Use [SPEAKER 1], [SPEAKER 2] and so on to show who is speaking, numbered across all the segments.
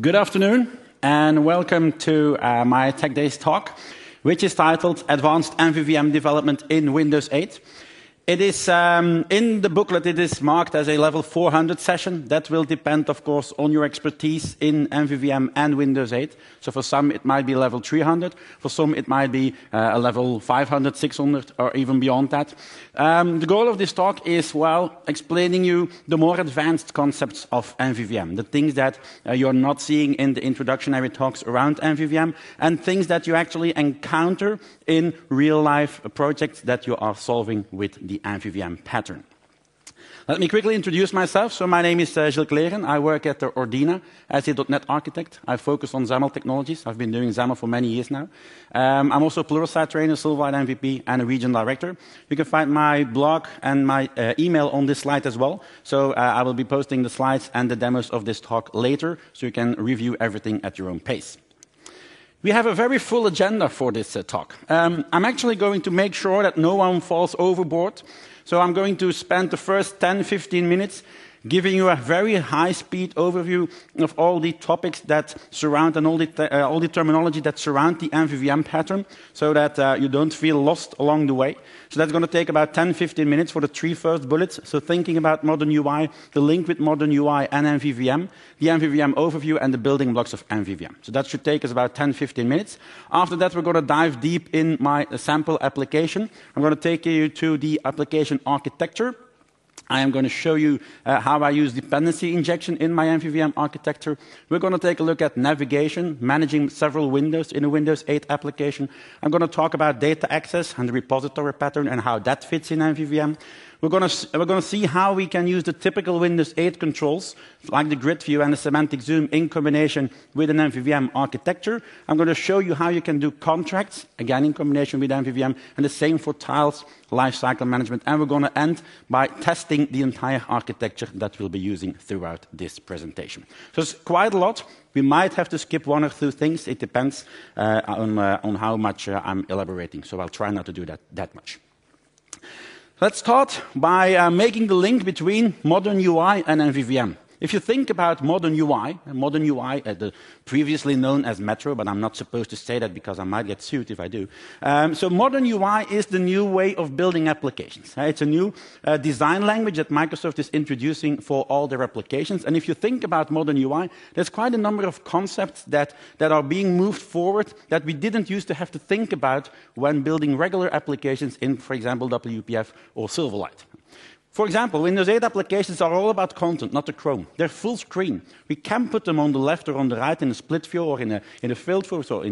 [SPEAKER 1] Good afternoon, and welcome to my Tech Days talk, which is titled Advanced MVVM Development in Windows 8. It is, in the booklet, it is marked as a level 400 session. That will depend, of course, on your expertise in MVVM and Windows 8. So for some, it might be level 300. For some, it might be a level 500, 600, or even beyond that. The goal of this talk is, well, explaining you the more advanced concepts of MVVM, the things that you're not seeing in the introductory talks around MVVM, and things that you actually encounter in real-life projects that you are solving with the MVVM pattern. Let me quickly introduce myself. So my name is Gilles Kleren. I work at Ordina as a .NET architect. I focus on XAML technologies. I've been doing XAML for many years now. I'm also a Pluralsight trainer, Silverlight MVP, and a region director. You can find my blog and my email on this slide as well. So I will be posting the slides and the demos of this talk later, so you can review everything at your own pace. We have a very full agenda for this talk. I'm actually going to make sure that no one falls overboard. So I'm going to spend the first 10-15 minutes giving you a very high-speed overview of all the topics that surround and all the terminology that surround the MVVM pattern, so that you don't feel lost along the way. So that's going to take about 10-15 minutes for the three first bullets. So thinking about modern UI, the link with modern UI and MVVM, the MVVM overview, and the building blocks of MVVM. So that should take us about 10-15 minutes. After that, we're going to dive deep in my sample application. I'm going to take you to the application architecture. I am going to show you how I use dependency injection in my MVVM architecture. We're going to take a look at navigation, managing several windows in a Windows 8 application. I'm going to talk about data access and the repository pattern and how that fits in MVVM. We're going to see how we can use the typical Windows 8 controls, like the grid view and the semantic zoom, in combination with an MVVM architecture. I'm going to show you how you can do contracts, again in combination with MVVM, and the same for tiles, lifecycle management. And we're going to end by testing the entire architecture that we'll be using throughout this presentation. So it's quite a lot. We might have to skip one or two things. It depends on how much I'm elaborating. So I'll try not to do that much. Let's start by making the link between modern UI and MVVM. If you think about modern UI, previously known as Metro, but I'm not supposed to say that because I might get sued if I do. So modern UI is the new way of building applications. It's a new design language that Microsoft is introducing for all their applications. And if you think about modern UI, there's quite a number of concepts that are being moved forward that we didn't used to have to think about when building regular applications in, for example, WPF or Silverlight. For example, Windows 8 applications are all about content, not the Chrome. They're full screen. We can put them on the left or on the right in a split view or in a filled view, so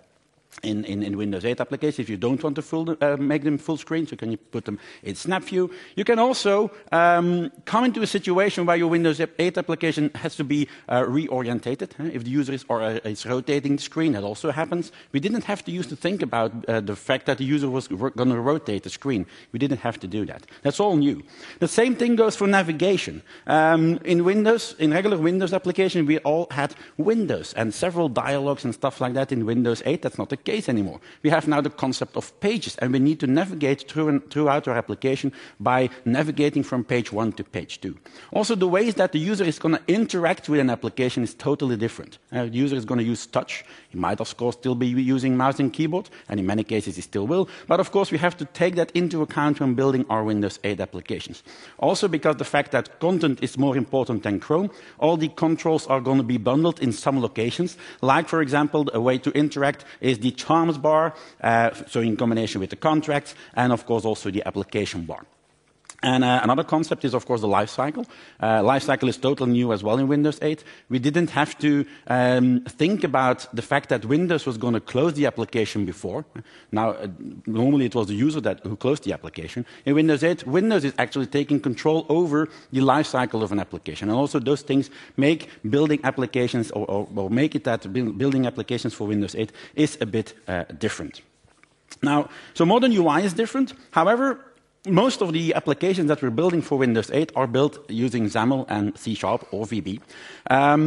[SPEAKER 1] in Windows 8 applications. If you don't want to make them full screen, so can you put them in snap view. You can also come into a situation where your Windows 8 application has to be reorientated. If the user is rotating the screen, that also happens. We didn't have to use to think about the fact that the user was going to rotate the screen. We didn't have to do that. That's all new. The same thing goes for navigation. In regular Windows application, we all had windows and several dialogues and stuff like that in Windows 8. That's not the case anymore. We have now the concept of pages, and we need to navigate throughout our application by navigating from page 1 to page 2. Also, the ways that the user is going to interact with an application is totally different. The user is going to use touch. He might, of course, still be using mouse and keyboard, and in many cases he still will. But, of course, we have to take that into account when building our Windows 8 applications. Also, because the fact that content is more important than Chrome, all the controls are going to be bundled in some locations. Like, for example, a way to interact is the charms bar, so in combination with the contracts, and of course also the application bar. And another concept is, of course, the lifecycle. Lifecycle is totally new as well in Windows 8. We didn't have to think about the fact that Windows was going to close the application before. Now, normally it was the user who closed the application. In Windows 8, Windows is actually taking control over the lifecycle of an application. And also those things make building applications, or make it that building applications for Windows 8 is a bit different. Now, so modern UI is different. However, most of the applications that we're building for Windows 8 are built using XAML and C# or VB.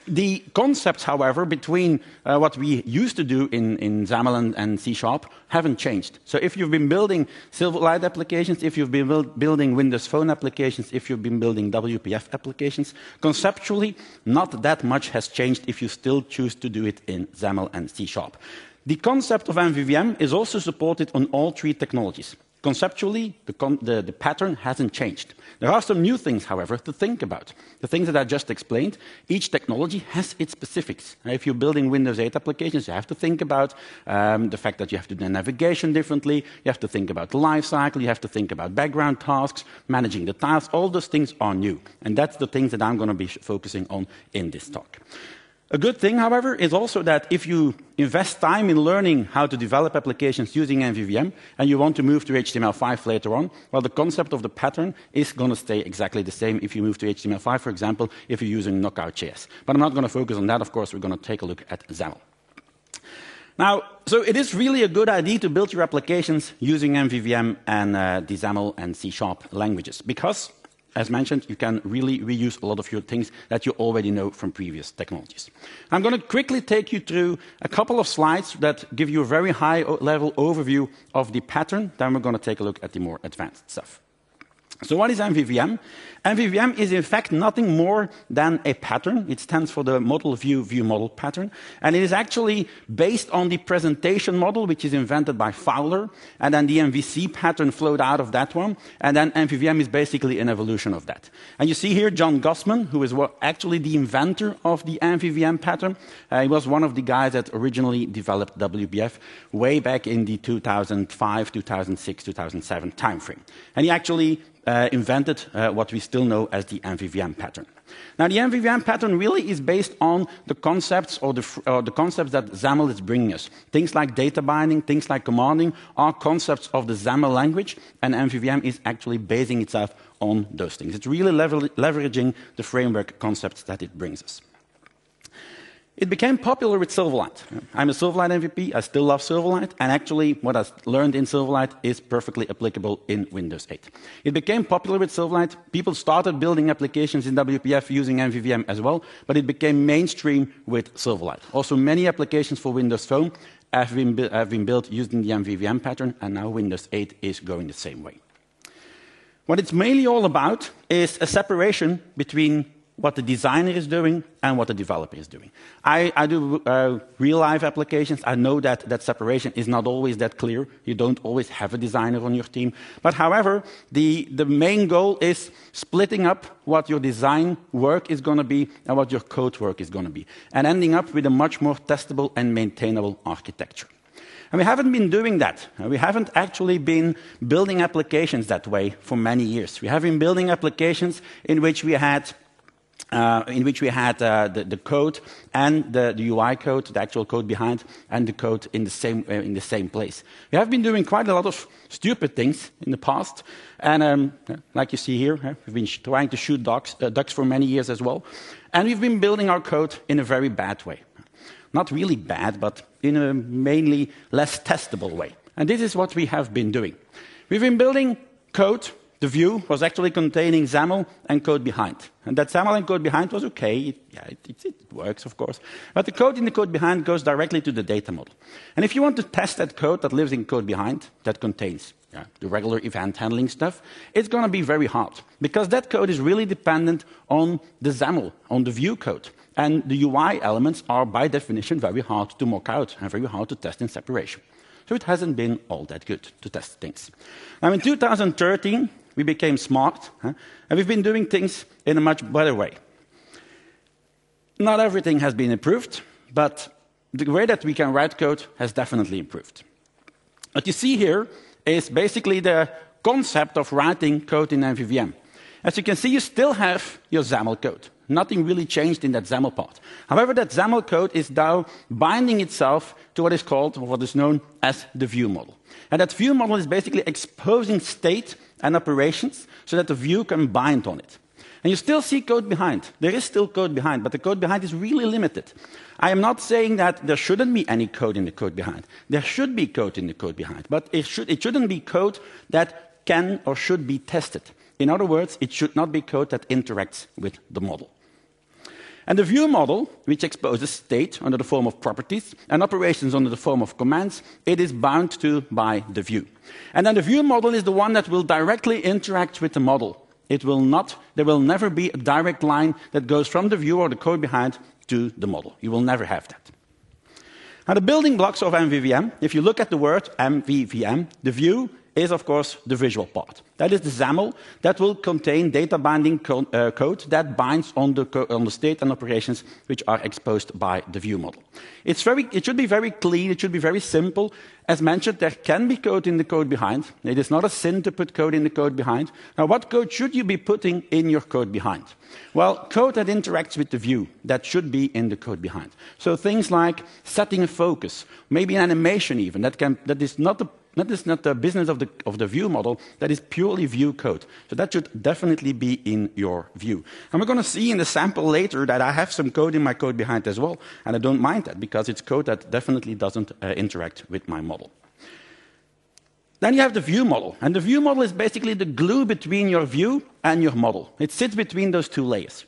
[SPEAKER 1] The concepts, however, between what we used to do in XAML and C# haven't changed. So if you've been building Silverlight applications, if you've been building Windows Phone applications, if you've been building WPF applications, conceptually, not that much has changed if you still choose to do it in XAML and C#. The concept of MVVM is also supported on all three technologies. Conceptually, the pattern hasn't changed. There are some new things, however, to think about. The things that I just explained, each technology has its specifics. If you're building Windows 8 applications, you have to think about the fact that you have to do navigation differently, you have to think about the life cycle, you have to think about background tasks, managing the tasks. All those things are new. And that's the things that I'm going to be focusing on in this talk. A good thing, however, is also that if you invest time in learning how to develop applications using MVVM and you want to move to HTML5 later on, well, the concept of the pattern is going to stay exactly the same if you move to HTML5, for example, if you're using Knockout.js. But I'm not going to focus on that, of course. We're going to take a look at XAML. Now, so it is really a good idea to build your applications using MVVM and the XAML and C# languages because, as mentioned, you can really reuse a lot of your things that you already know from previous technologies. I'm going to quickly take you through a couple of slides that give you a very high-level overview of the pattern. Then we're going to take a look at the more advanced stuff. So what is MVVM? MVVM is in fact nothing more than a pattern. It stands for the model view model pattern. And it is actually based on the presentation model, which is invented by Fowler. And then the MVC pattern flowed out of that one. And then MVVM is basically an evolution of that. And you see here John Gossman, who is actually the inventor of the MVVM pattern. He was one of the guys that originally developed WPF way back in the 2005, 2006, 2007 timeframe. And he actually invented what we still know as the MVVM pattern. Now, the MVVM pattern really is based on the concepts or the concepts that XAML is bringing us. Things like data binding, things like commanding are concepts of the XAML language, and MVVM is actually basing itself on those things. It's really leveraging the framework concepts that it brings us. It became popular with Silverlight. I'm a Silverlight MVP. I still love Silverlight. And actually, what I learned in Silverlight is perfectly applicable in Windows 8. It became popular with Silverlight. People started building applications in WPF using MVVM as well, but it became mainstream with Silverlight. Also, many applications for Windows Phone have been built using the MVVM pattern, and now Windows 8 is going the same way. What it's mainly all about is a separation between what the designer is doing and what the developer is doing. I do real-life applications. I know that that separation is not always that clear. You don't always have a designer on your team. But however, the main goal is splitting up what your design work is going to be and what your code work is going to be, and ending up with a much more testable and maintainable architecture. And we haven't been doing that. We haven't actually been building applications that way for many years. We have been building applications in which we had the code and the UI code, the actual code behind, and the code in the same place. We have been doing quite a lot of stupid things in the past, and like you see here, we've been trying to shoot ducks for many years as well, and we've been building our code in a very bad way. Not really bad, but in a mainly less testable way. And this is what we have been doing. We've been building code. The view was actually containing XAML and code behind. And that XAML and code behind was okay. It works, of course. But the code in the code behind goes directly to the data model. And if you want to test that code that lives in code behind, that contains the regular event handling stuff, it's going to be very hard. Because that code is really dependent on the XAML, on the view code. And the UI elements are, by definition, very hard to mock out and very hard to test in separation. So it hasn't been all that good to test things. Now, in 2013, we became smart, and we've been doing things in a much better way. Not everything has been improved, but the way that we can write code has definitely improved. What you see here is basically the concept of writing code in MVVM. As you can see, you still have your XAML code. Nothing really changed in that XAML part. However, that XAML code is now binding itself to what is called, or what is known as the view model. And that view model is basically exposing state and operations so that the view can bind on it. And you still see code behind. There is still code behind, but the code behind is really limited. I am not saying that there shouldn't be any code in the code behind. There should be code in the code behind, but it shouldn't be code that can or should be tested. In other words, it should not be code that interacts with the model. And the view model, which exposes state under the form of properties and operations under the form of commands, it is bound to by the view. And then the view model is the one that will directly interact with the model. There will never be a direct line that goes from the view or the code behind to the model. You will never have that. Now, the building blocks of MVVM, if you look at the word MVVM, the view is, of course, the visual part. That is the XAML that will contain data binding code that binds on the state and operations which are exposed by the view model. It should be very clean. It should be very simple. As mentioned, there can be code in the code behind. It is not a sin to put code in the code behind. Now, what code should you be putting in your code behind? Well, code that interacts with the view, that should be in the code behind. So things like setting a focus, maybe an animation even, that is not the business of the view model, that is purely view code. So that should definitely be in your view. And we're going to see in the sample later that I have some code in my code behind as well, and I don't mind that because it's code that definitely doesn't interact with my model. Then you have the view model, and the view model is basically the glue between your view and your model. It sits between those two layers.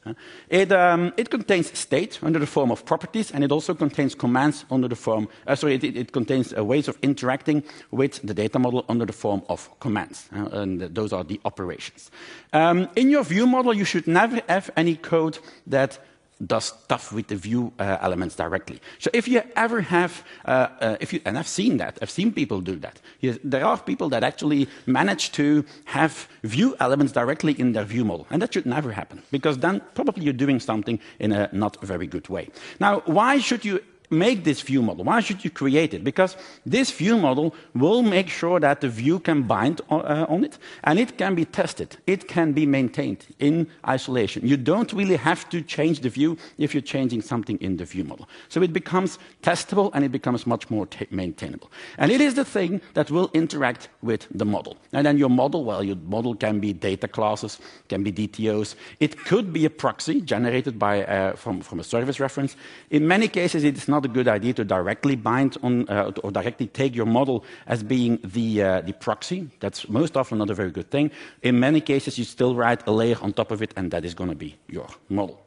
[SPEAKER 1] It contains state under the form of properties, and it also contains commands under the form, it contains ways of interacting with the data model under the form of commands, and those are the operations. In your view model, you should never have any code that does stuff with the view elements directly. So if you ever have, and I've seen that, I've seen people do that. There are people that actually manage to have view elements directly in their view model, and that should never happen, because then probably you're doing something in a not very good way. Now, why should you make this view model? Why should you create it? Because this view model will make sure that the view can bind on it, and it can be tested. It can be maintained in isolation. You don't really have to change the view if you're changing something in the view model. So it becomes testable, and it becomes much more maintainable. And it is the thing that will interact with the model. And then your model can be data classes, can be DTOs. It could be a proxy generated by, from a service reference. In many cases, it is not a good idea to directly bind on or directly take your model as being the proxy. That's most often not a very good thing. In many cases, you still write a layer on top of it, and that is going to be your model.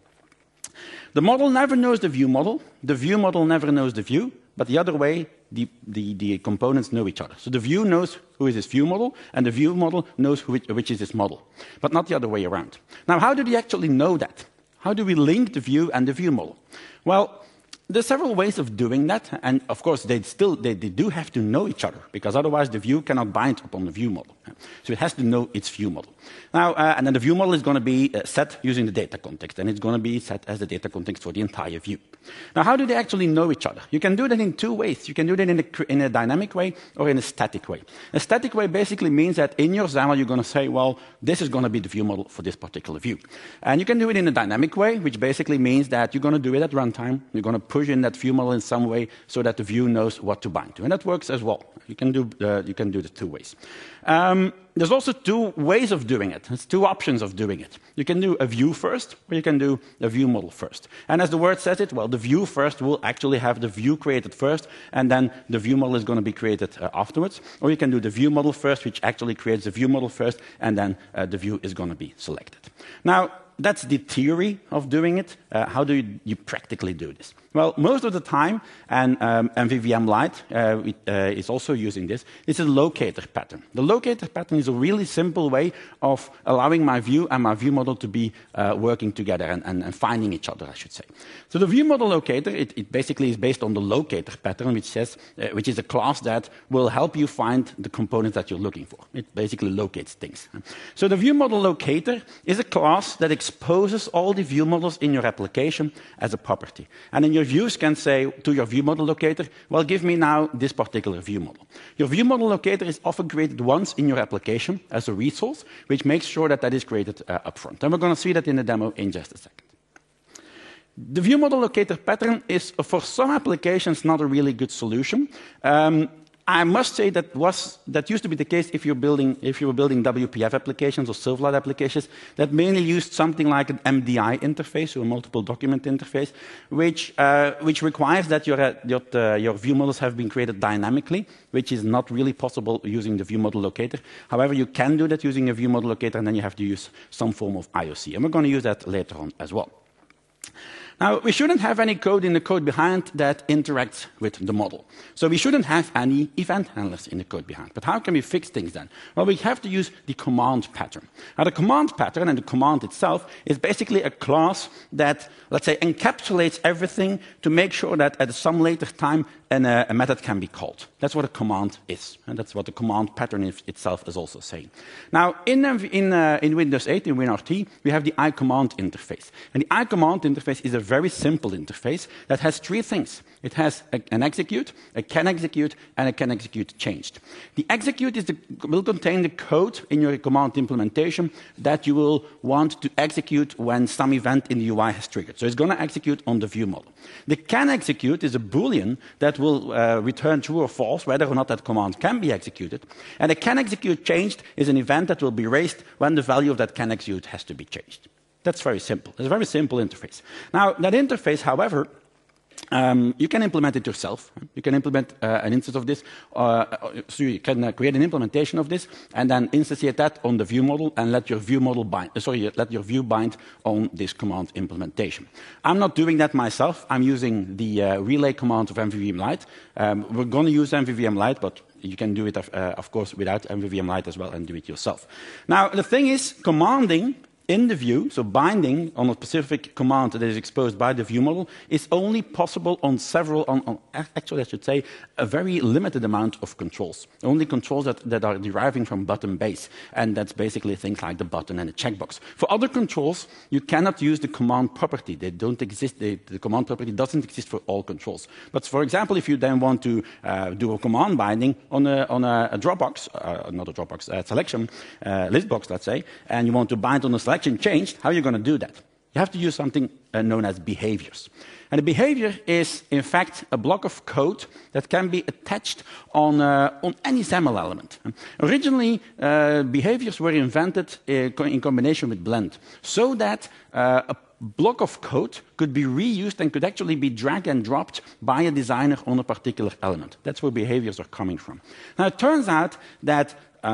[SPEAKER 1] The model never knows the view model. The view model never knows the view. But the other way, the components know each other. So the view knows who is his view model, and the view model knows which is his model. But not the other way around. Now, how do they actually know that? How do we link the view and the view model? Well, there's several ways of doing that, and of course they do have to know each other, because otherwise the view cannot bind upon the view model. So it has to know its view model. Now, and then the view model is going to be set using the data context, and it's going to be set as the data context for the entire view. Now, how do they actually know each other? You can do that in two ways. You can do that in a dynamic way or in a static way. A static way basically means that in your XAML you're going to say, well, this is going to be the view model for this particular view. And you can do it in a dynamic way, which basically means that you're going to do it at runtime. You're going to push in that view model in some way so that the view knows what to bind to. And that works as well. You can do the two ways. There's also two ways of doing it. There's two options of doing it. You can do a view first, or you can do a view model first. And as the word says it, well, the view first will actually have the view created first, and then the view model is going to be created afterwards. Or you can do the view model first, which actually creates the view model first, and then the view is going to be selected. Now, that's the theory of doing it. How do you practically do this? Well, most of the time, and MVVM Lite is also using this, it's a locator pattern. The locator pattern is a really simple way of allowing my view and my view model to be working together and finding each other, I should say. So the view model locator, it basically is based on the locator pattern, which is a class that will help you find the components that you're looking for. It basically locates things. So the view model locator is a class that exposes all the view models in your application as a property. And then your views can say to your view model locator, well, give me now this particular view model. Your view model locator is often created once in your application as a resource, which makes sure that that is created upfront. And we're going to see that in the demo in just a second. The view model locator pattern is, for some applications, not a really good solution. I must say that used to be the case if you were building WPF applications or Silverlight applications that mainly used something like an MDI interface, or a multiple document interface, which requires that your view models have been created dynamically, which is not really possible using the view model locator. However, you can do that using a view model locator, and then you have to use some form of IOC. And we're going to use that later on as well. Now, we shouldn't have any code in the code behind that interacts with the model. So we shouldn't have any event handlers in the code behind. But how can we fix things then? Well, we have to use the command pattern. Now, the command pattern and the command itself is basically a class that, let's say, encapsulates everything to make sure that at some later time a method can be called. That's what a command is, and that's what the command pattern itself is also saying. Now, in Windows 8, in WinRT, we have the iCommand interface. And the iCommand interface is a very simple interface that has three things. It has an execute, a can execute, and a can execute changed. The execute will contain the code in your command implementation that you will want to execute when some event in the UI has triggered. So it's going to execute on the view model. The can execute is a Boolean that will return true or false, whether or not that command can be executed. And a can execute changed is an event that will be raised when the value of that can execute has to be changed. That's very simple. It's a very simple interface. Now, that interface, however, you can implement it yourself. You can implement an instance of this. So you can create an implementation of this and then instantiate that on the view model and let your view model bind. Let your view bind on this command implementation. I'm not doing that myself. I'm using the relay command of MVVM Lite. We're going to use MVVM Lite, but you can do it, of course, without MVVM Lite as well and do it yourself. Now, the thing is, commanding in the view, so binding on a specific command that is exposed by the view model, is only possible on actually I should say, a very limited amount of controls. Only controls that are deriving from button base, and that's basically things like the button and the checkbox. For other controls, you cannot use the command property. They don't exist. The command property doesn't exist for all controls. But for example, if you then want to do a command binding on a Dropbox, not a Dropbox, selection list box, let's say, and you want to bind on a selection changed, how are you going to do that? You have to use something known as behaviors. And a behavior is, in fact, a block of code that can be attached on any XAML element. Originally, behaviors were invented in combination with Blend, so that a block of code could be reused and could actually be drag and dropped by a designer on a particular element. That's where behaviors are coming from. Now, it turns out that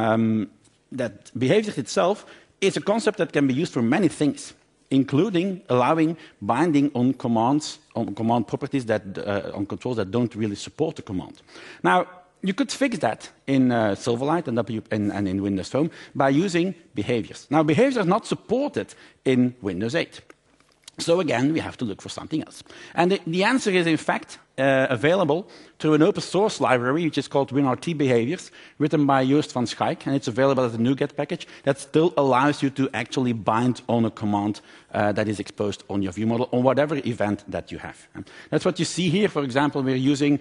[SPEAKER 1] that behaviors itself is a concept that can be used for many things, including allowing binding on commands, on command properties on controls that don't really support the command. Now, you could fix that in Silverlight and in Windows Phone by using behaviors. Now, behaviors are not supported in Windows 8. So again, we have to look for something else. And the answer is, in fact, available through an open source library, which is called WinRT Behaviors, written by Joost van Schaik, and it's available as a NuGet package that still allows you to actually bind on a command that is exposed on your view model on whatever event that you have. That's what you see here. For example, we're using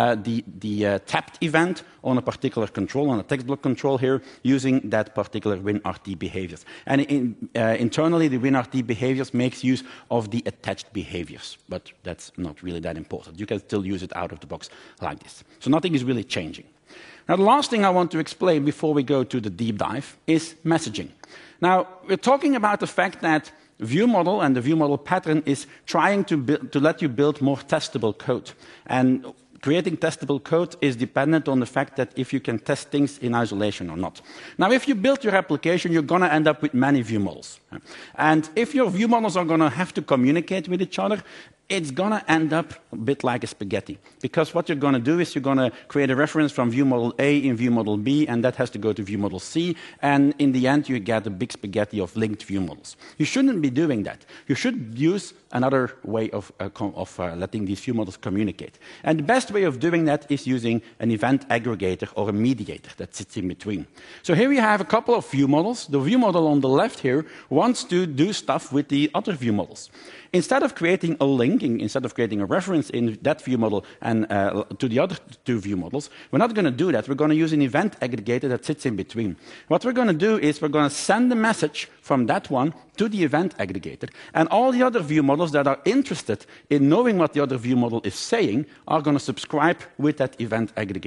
[SPEAKER 1] the tapped event on a particular control, on a text block control here, using that particular WinRT Behaviors. And internally, the WinRT Behaviors makes use of the attached behaviors, but that's not really that important. You can still use it out of the box like this. So nothing is really changing. Now, the last thing I want to explain before we go to the deep dive is messaging. Now, we're talking about the fact that view model and the view model pattern is trying to let you build more testable code. And creating testable code is dependent on the fact that if you can test things in isolation or not. Now, if you build your application, you're going to end up with many view models. And if your view models are going to have to communicate with each other, it's going to end up a bit like a spaghetti. Because what you're going to do is you're going to create a reference from view model A in view model B, and that has to go to view model C. And in the end, you get a big spaghetti of linked view models. You shouldn't be doing that. You should use another way of letting these view models communicate. And the best way of doing that is using an event aggregator or a mediator that sits in between. So here we have a couple of view models. The view model on the left here wants to do stuff with the other view models. Instead of creating a link, instead of creating a reference in that view model and to the other two view models, we're not going to do that. We're going to use an event aggregator that sits in between. What we're going to do is we're going to send a message from that one to the event aggregator, and all the other view models that are interested in knowing what the other view model is saying are going to subscribe with that event aggregator.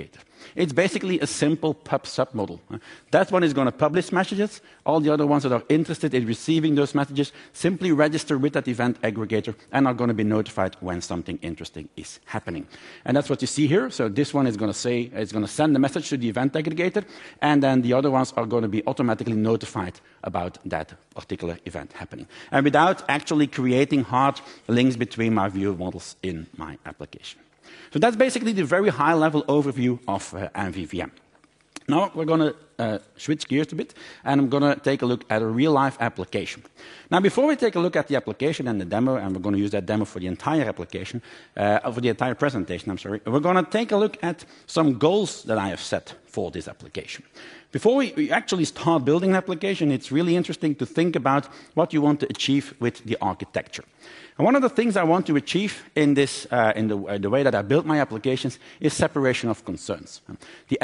[SPEAKER 1] It's basically a simple pub-sub model. That one is going to publish messages. All the other ones that are interested in receiving those messages simply register with that event aggregator and are going to be notified when something interesting is happening. And that's what you see here. So this one is going to say, it's going to send the message to the event aggregator, and then the other ones are going to be automatically notified about that particular event happening. And without actually creating hard links between my view models in my application. So that's basically the very high-level overview of MVVM. Now we're going to switch gears a bit, and I'm going to take a look at a real-life application. Now, before we take a look at the application and the demo, and we're going to use that demo for the entire application, for the entire presentation, I'm sorry, we're going to take a look at some goals that I have set for this application. Before we actually start building an application, it's really interesting to think about what you want to achieve with the architecture. And one of the things I want to achieve in this, the way that I build my applications is separation of concerns. The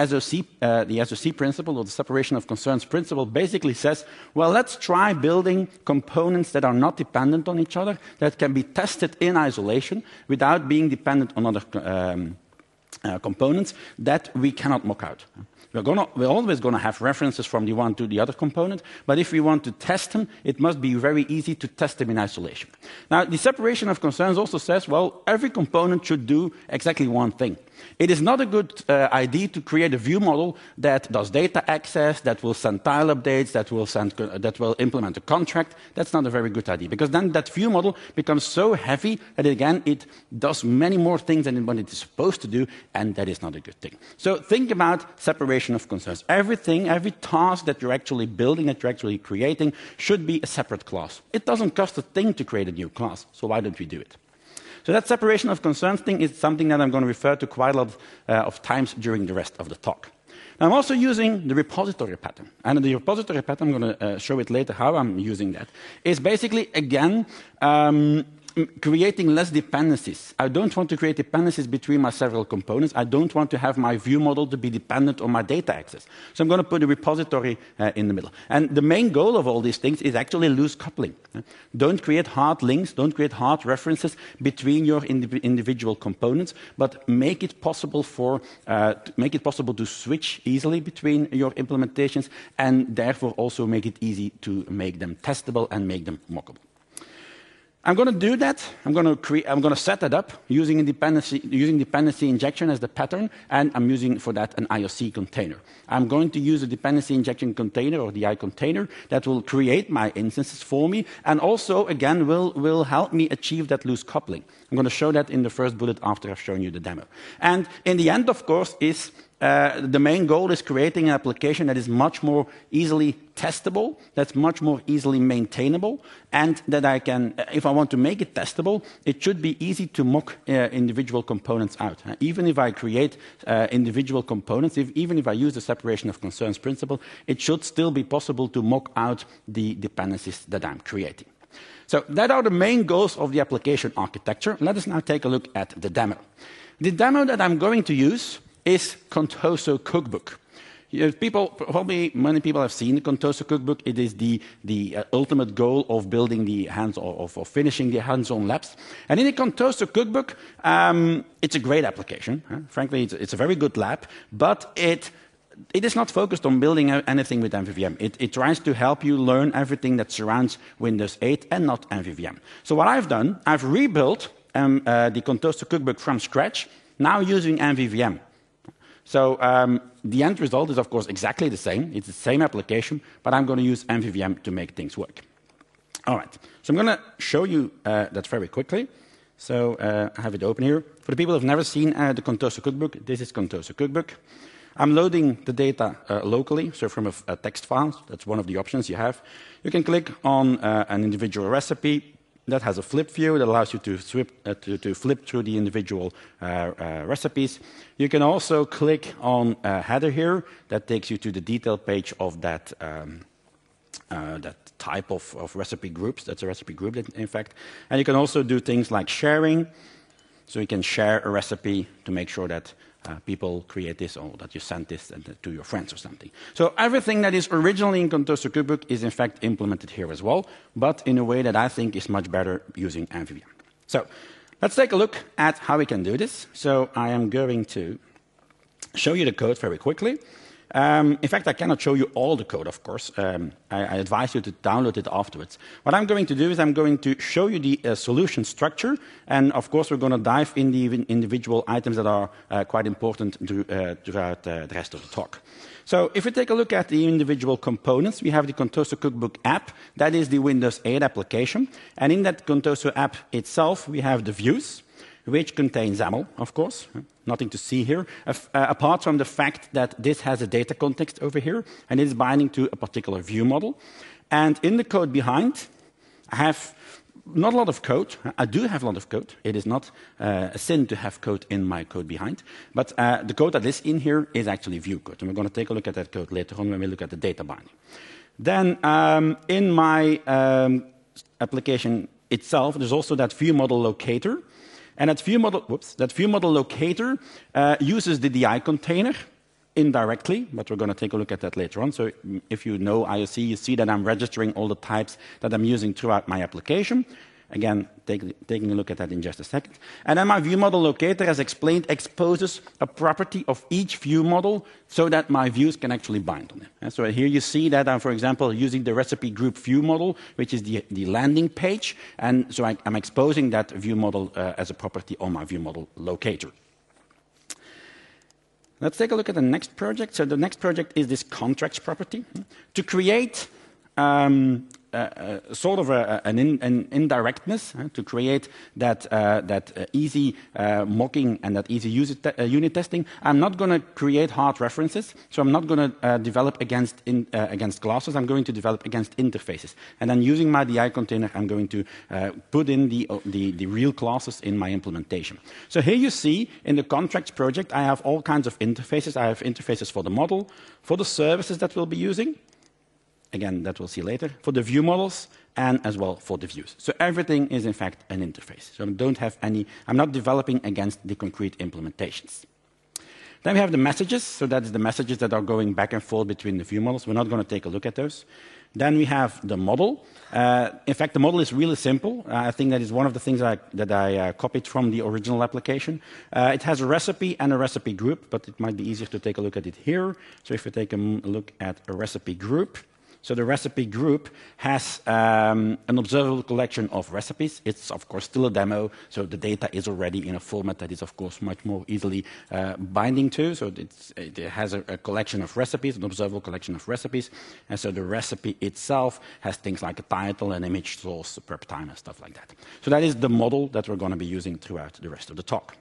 [SPEAKER 1] SOC principle, or the separation of concerns principle, basically says, well, let's try building components that are not dependent on each other, that can be tested in isolation without being dependent on other components that we cannot mock out. We're always going to have references from the one to the other component, but if we want to test them, it must be very easy to test them in isolation. Now, the separation of concerns also says, well, every component should do exactly one thing. It is not a good idea to create a view model that does data access, that will send tile updates, that will implement a contract. That's not a very good idea, because then that view model becomes so heavy that, again, it does many more things than what it is supposed to do, and that is not a good thing. So think about separation of concerns. Everything, every task that you're actually building, that you're actually creating, should be a separate class. It doesn't cost a thing to create a new class, so why don't we do it? So that separation of concerns thing is something that I'm going to refer to quite a lot of times during the rest of the talk. Now, I'm also using the repository pattern. And in the repository pattern, I'm going to show it later how I'm using that. It's basically, again, creating less dependencies. I don't want to create dependencies between my several components. I don't want to have my view model to be dependent on my data access. So I'm going to put a repository in the middle. And the main goal of all these things is actually loose coupling. Don't create hard links, don't create hard references between your individual components, but make it possible to switch easily between your implementations, and therefore also make it easy to make them testable and make them mockable. I'm going to do that. I'm going to set that up using dependency injection as the pattern, and I'm using for that an IOC container. I'm going to use a dependency injection container, or DI container, that will create my instances for me, and also, again, will help me achieve that loose coupling. I'm going to show that in the first bullet after I've shown you the demo. And in the end, of course, is the main goal is creating an application that is much more easily testable, that's much more easily maintainable, and that I can, if I want to make it testable, it should be easy to mock individual components out. Even if I create individual components, even if I use the separation of concerns principle, it should still be possible to mock out the dependencies that I'm creating. So that are the main goals of the application architecture. Let us now take a look at the demo. The demo that I'm going to use is Contoso Cookbook. Many people have seen the Contoso Cookbook. It is the ultimate goal of building the of finishing the hands-on labs. And in the Contoso Cookbook, it's a great application. Frankly, it's a very good lab, but it is not focused on building anything with MVVM. It tries to help you learn everything that surrounds Windows 8 and not MVVM. So what I've done, I've rebuilt the Contoso Cookbook from scratch, now using MVVM. So the end result is, of course, exactly the same. It's the same application, but I'm going to use MVVM to make things work. All right. So I'm going to show you that very quickly. So I have it open here. For the people who have never seen the Contoso Cookbook, this is Contoso Cookbook. I'm loading the data locally, so from a text file. That's one of the options you have. You can click on an individual recipe. That has a flip view that allows you to flip through the individual recipes. You can also click on a header here that takes you to the detail page of that type of recipe groups. That's a recipe group, in fact. And you can also do things like sharing. So you can share a recipe to make sure that people create this, or that you send this to your friends or something. So everything that is originally in Contoso Cookbook is in fact implemented here as well, but in a way that I think is much better using MVVM. So let's take a look at how we can do this. So I am going to show you the code very quickly. In fact, I cannot show you all the code, of course. I advise you to download it afterwards. What I'm going to do is I'm going to show you the solution structure, and of course we're going to dive in the individual items that are quite important throughout the rest of the talk. So if we take a look at the individual components, we have the Contoso Cookbook app. That is the Windows 8 application. And in that Contoso app itself, we have the views, which contain XAML, of course. Nothing to see here, apart from the fact that this has a data context over here, and it is binding to a particular view model. And in the code behind, I have not a lot of code. I do have a lot of code. It is not a sin to have code in my code behind. But the code that is in here is actually view code. And we're going to take a look at that code later on when we look at the data binding. Then in my application itself, there's also that view model locator. And that view model locator uses the DI container indirectly, but we're going to take a look at that later on. So if you know IOC, you see that I'm registering all the types that I'm using throughout my application. Again, taking a look at that in just a second. And then my view model locator, as explained, exposes a property of each view model so that my views can actually bind on it. And so here you see that I'm, for example, using the recipe group view model, which is the landing page. And so I'm exposing that view model as a property on my view model locator. Let's take a look at the next project. So the next project is this contracts property. To create sort of an indirectness, to create that easy mocking and that easy unit testing. I'm not going to create hard references, so I'm not going to develop against classes. I'm going to develop against interfaces. And then using my DI container, I'm going to put in the real classes in my implementation. So here you see in the contracts project, I have all kinds of interfaces. I have interfaces for the model, for the services that we'll be using. Again, that we'll see later, for the view models and as well for the views. So everything is in fact an interface. So I'm not developing against the concrete implementations. Then we have the messages. So that's the messages that are going back and forth between the view models. We're not going to take a look at those. Then we have the model. In fact, the model is really simple. I think that is one of the things that I copied from the original application. It has a recipe and a recipe group, but it might be easier to take a look at it here. So if we take a look at a recipe group, so the recipe group has an observable collection of recipes. It's, of course, still a demo, so the data is already in a format that is, of course, much more easily binding to. So it has a collection of recipes, an observable collection of recipes. And so the recipe itself has things like a title, an image source, a prep time, and stuff like that. So that is the model that we're going to be using throughout the rest of the talk.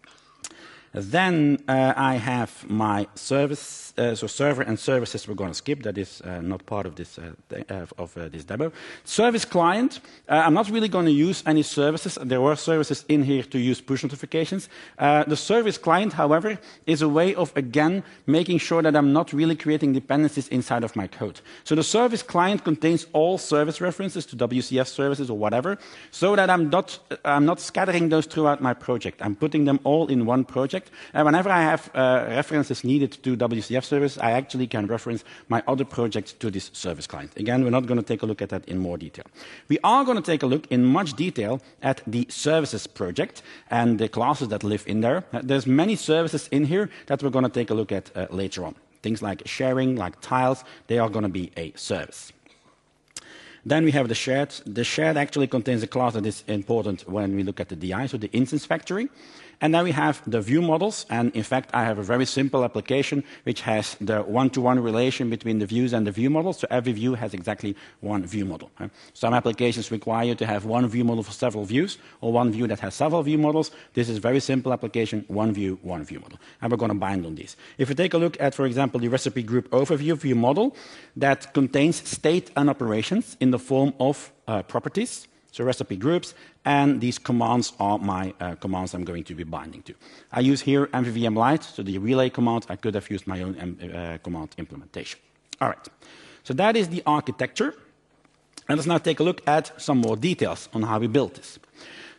[SPEAKER 1] Then I have my service, so server and services we're going to skip. That is not part of this demo. Service client, I'm not really going to use any services. There were services in here to use push notifications. The service client, however, is a way of, again, making sure that I'm not really creating dependencies inside of my code. So the service client contains all service references to WCF services or whatever, so that I'm not scattering those throughout my project. I'm putting them all in one project. And whenever I have references needed to WCF service, I actually can reference my other project to this service client. Again, we're not going to take a look at that in more detail. We are going to take a look in much detail at the services project and the classes that live in there. There's many services in here that we're going to take a look at later on. Things like sharing, like tiles, they are going to be a service. Then we have the shared. The shared actually contains a class that is important when we look at the DI, so the instance factory. And then we have the view models. And in fact, I have a very simple application which has the one-to-one relation between the views and the view models. So every view has exactly one view model. Some applications require you to have one view model for several views, or one view that has several view models. This is a very simple application, one view model. And we're going to bind on these. If we take a look at, for example, the recipe group overview view model, that contains state and operations in the form of properties. So recipe groups, and these commands are my commands I'm going to be binding to. I use here MVVM Lite, so the relay command. I could have used my own command implementation. All right, so that is the architecture. And let's now take a look at some more details on how we built this.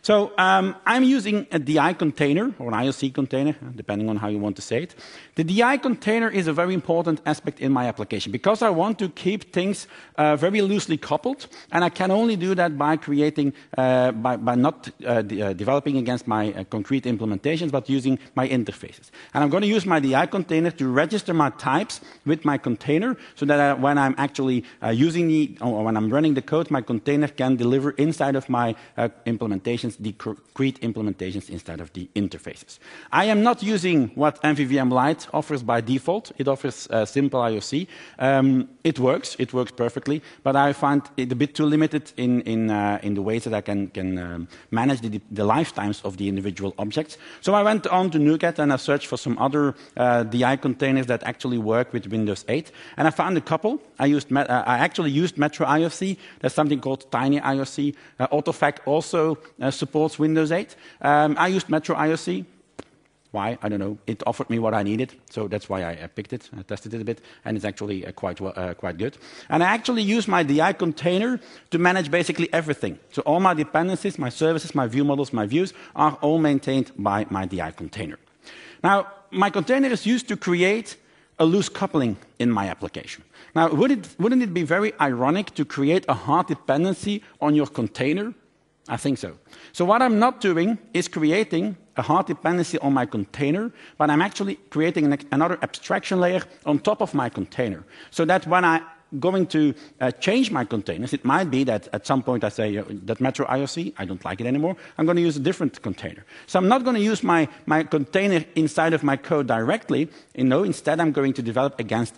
[SPEAKER 1] So I'm using a DI container, or an IOC container, depending on how you want to say it. The DI container is a very important aspect in my application, because I want to keep things very loosely coupled, and I can only do that by creating, by not developing against my concrete implementations, but using my interfaces. And I'm going to use my DI container to register my types with my container, so that when I'm actually or when I'm running the code, my container can deliver inside of my implementations the concrete implementations instead of the interfaces. I am not using what MVVM Lite offers by default. It offers simple IOC. It works perfectly, but I find it a bit too limited in the ways that I can manage the lifetimes of the individual objects. So I went on to NuGet and I searched for some other DI containers that actually work with Windows 8, and I found a couple. I actually used Metro IOC. There's something called Tiny IOC. AutoFac also supports Windows 8. I used Metro IOC. Why? I don't know. It offered me what I needed, so that's why I picked it. I tested it a bit, and it's actually quite good. And I actually use my DI container to manage basically everything. So all my dependencies, my services, my view models, my views are all maintained by my DI container. Now, my container is used to create a loose coupling in my application. Now, wouldn't it be very ironic to create a hard dependency on your container? I think so. So what I'm not doing is creating a hard dependency on my container, but I'm actually creating another abstraction layer on top of my container, so that when I'm going to change my containers, it might be that at some point I say that Metro IOC, I don't like it anymore, I'm going to use a different container. So I'm not going to use my container inside of my code directly. Instead I'm going to develop against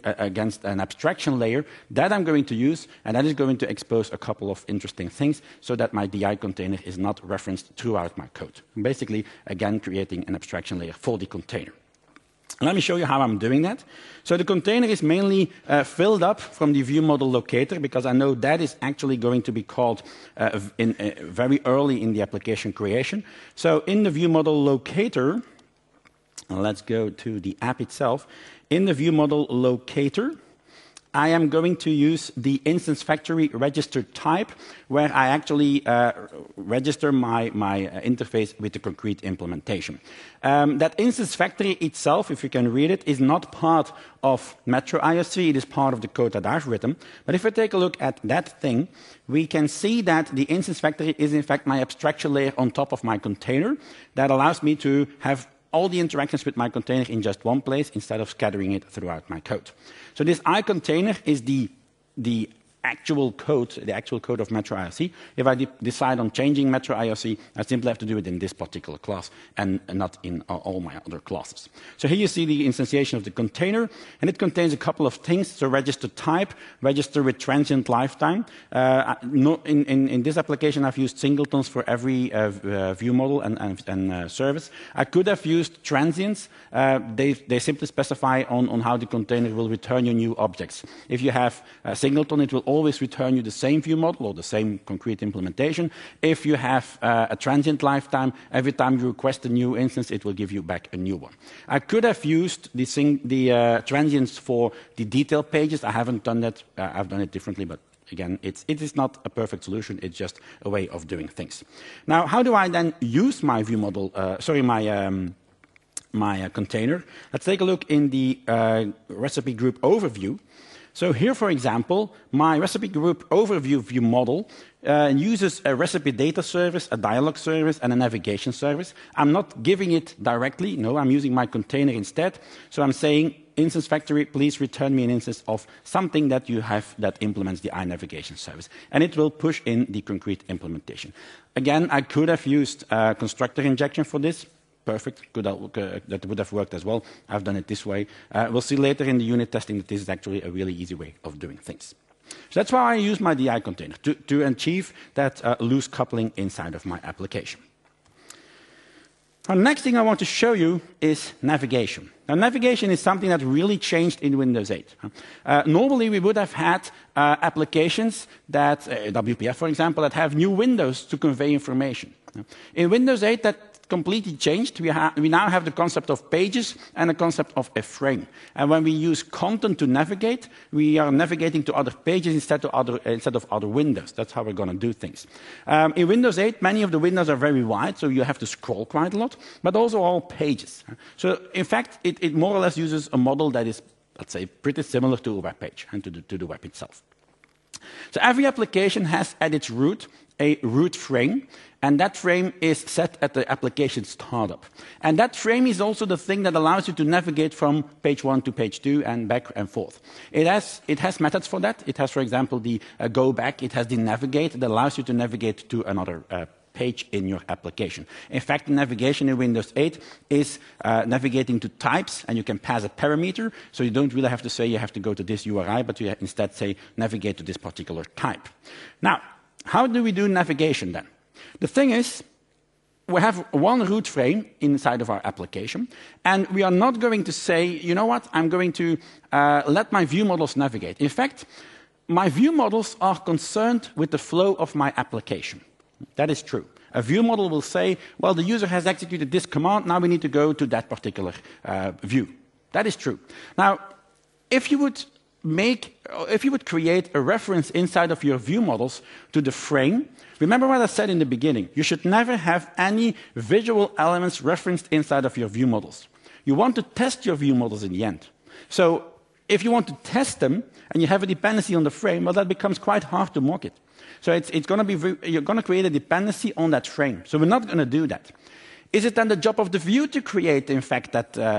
[SPEAKER 1] an abstraction layer that I'm going to use, and that is going to expose a couple of interesting things so that my DI container is not referenced throughout my code. Basically, again, creating an abstraction layer for the container. Let me show you how I'm doing that. So the container is mainly filled up from the view model locator, because I know that is actually going to be called very early in the application creation. So in the view model locator, let's go to the app itself. In the view model locator, I am going to use the instance factory register type, where I actually register my interface with the concrete implementation. That instance factory itself, if you can read it, is not part of Metro IOC. It is part of the code that I've written. But if we take a look at that thing, we can see that the instance factory is in fact my abstraction layer on top of my container that allows me to have all the interactions with my container in just one place instead of scattering it throughout my code. So this iContainer is the actual code of Metro IOC. If I decide on changing Metro IOC, I simply have to do it in this particular class and not in all my other classes. So here you see the instantiation of the container, and it contains a couple of things. So register type, register with transient lifetime. In this application, I've used singletons for every view model and service. I could have used transients. They simply specify on how the container will return you new objects. If you have a singleton, it will always return you the same view model or the same concrete implementation. If you have a transient lifetime, every time you request a new instance, it will give you back a new one. I could have used the transients for the detail pages. I haven't done that. I've done it differently, but again, it is not a perfect solution. It's just a way of doing things. Now, how do I then use my view model? My container? Let's take a look in the recipe group overview. So here, for example, my recipe group overview view model uses a recipe data service, a dialog service, and a navigation service. I'm not giving it directly. No, I'm using my container instead. So I'm saying, instance factory, please return me an instance of something that you have that implements the iNavigation service. And it will push in the concrete implementation. Again, I could have used constructor injection for this. Perfect. That would have worked as well. I've done it this way. We'll see later in the unit testing that this is actually a really easy way of doing things. So that's why I use my DI container, to achieve that loose coupling inside of my application. Now, the next thing I want to show you is navigation. Now, navigation is something that really changed in Windows 8. Normally, we would have had applications that, WPF, for example, that have new windows to convey information. In Windows 8, that completely changed. We now have the concept of pages and the concept of a frame. And when we use content to navigate, we are navigating to other pages instead of other windows. That's how we're going to do things. In Windows 8, many of the windows are very wide, so you have to scroll quite a lot, but also all pages. So in fact, it more or less uses a model that is, let's say, pretty similar to a web page and to the web itself. So every application has at its root a root frame, and that frame is set at the application startup. And that frame is also the thing that allows you to navigate from page 1 to page 2 and back and forth. It has methods for that. It has, for example, the go back. It has the navigate that allows you to navigate to another page in your application. In fact, navigation in Windows 8 is navigating to types, and you can pass a parameter, so you don't really have to say you have to go to this URI, but you instead say navigate to this particular type. Now, how do we do navigation then? The thing is, we have one root frame inside of our application, and we are not going to say, you know what, I'm going to let my view models navigate. In fact, my view models are concerned with the flow of my application. That is true. A view model will say, well, the user has executed this command, now we need to go to that particular view. That is true. Now, if you would create a reference inside of your view models to the frame, remember what I said in the beginning, you should never have any visual elements referenced inside of your view models. You want to test your view models in the end. So if you want to test them and you have a dependency on the frame, well, that becomes quite hard to mock it. So you're going to create a dependency on that frame. So we're not going to do that. Is it then the job of the view to create, in fact,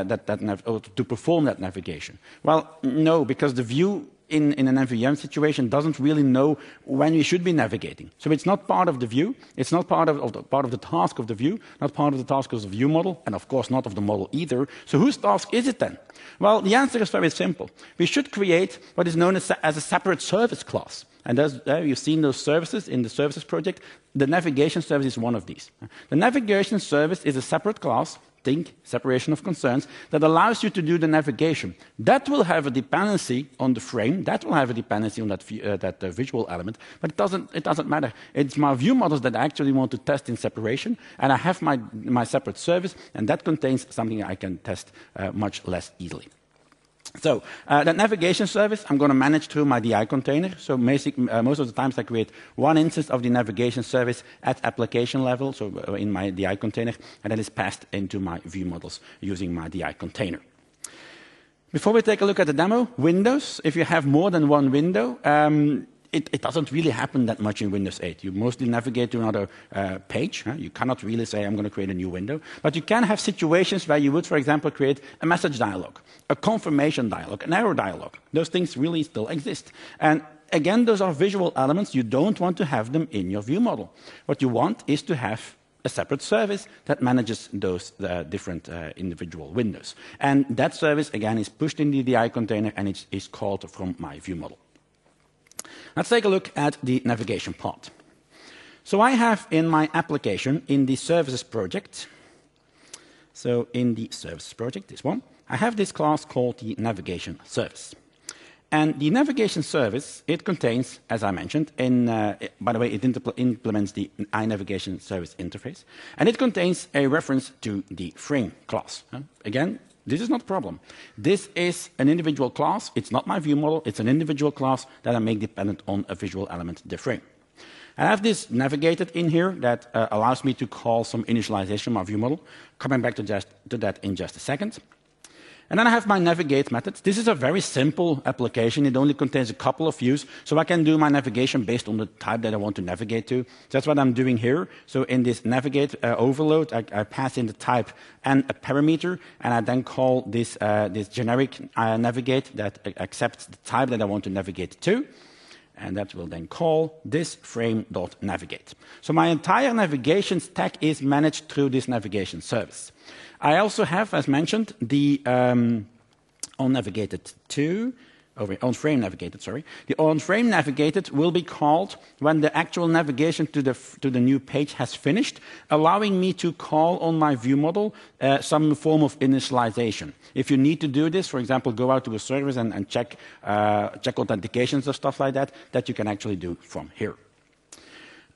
[SPEAKER 1] or to perform that navigation? Well, no, because the view in an MVVM situation doesn't really know when we should be navigating. So it's not part of the view. It's not part of the task of the view, not part of the task of the view model, and of course not of the model either. So whose task is it then? Well, the answer is very simple. We should create what is known as a separate service class. And you've seen those services in the services project. The navigation service is one of these. The navigation service is a separate class, think separation of concerns, that allows you to do the navigation. That will have a dependency on the frame. That will have a dependency on that visual element. But it doesn't matter. It's my view models that I actually want to test in separation. And I have my separate service, and that contains something I can test much less easily. So that navigation service, I'm going to manage through my DI container. So most of the times I create one instance of the navigation service at application level, so in my DI container, and that is passed into my view models using my DI container. Before we take a look at the demo, Windows, if you have more than one window, it doesn't really happen that much in Windows 8. You mostly navigate to another page. You cannot really say, I'm going to create a new window. But you can have situations where you would, for example, create a message dialog, a confirmation dialog, an error dialog. Those things really still exist. And again, those are visual elements. You don't want to have them in your view model. What you want is to have a separate service that manages those different individual windows. And that service, again, is pushed in the DI container, and it is called from my view model. Let's take a look at the navigation part. So I have in my application, in the services project, this one, I have this class called the navigation service. And the navigation service, it contains, as I mentioned, by the way, it implements the iNavigation service interface, and it contains a reference to the frame class. Again, this is not a problem. This is an individual class. It's not my view model. It's an individual class that I make dependent on a visual element, the frame. I have this navigated in here that allows me to call some initialization of my view model. Coming back to that in just a second. And then I have my navigate methods. This is a very simple application. It only contains a couple of views, so I can do my navigation based on the type that I want to navigate to. So that's what I'm doing here. So in this navigate overload, I pass in the type and a parameter, and I then call this generic navigate that accepts the type that I want to navigate to. And that will then call this frame.navigate. So my entire navigation stack is managed through this navigation service. I also have, as mentioned, the on-navigated to, on-frame navigated, sorry. The on-frame navigated will be called when the actual navigation to the new page has finished, allowing me to call on my view model some form of initialization. If you need to do this, for example, go out to a service and check authentications or stuff like that, that you can actually do from here.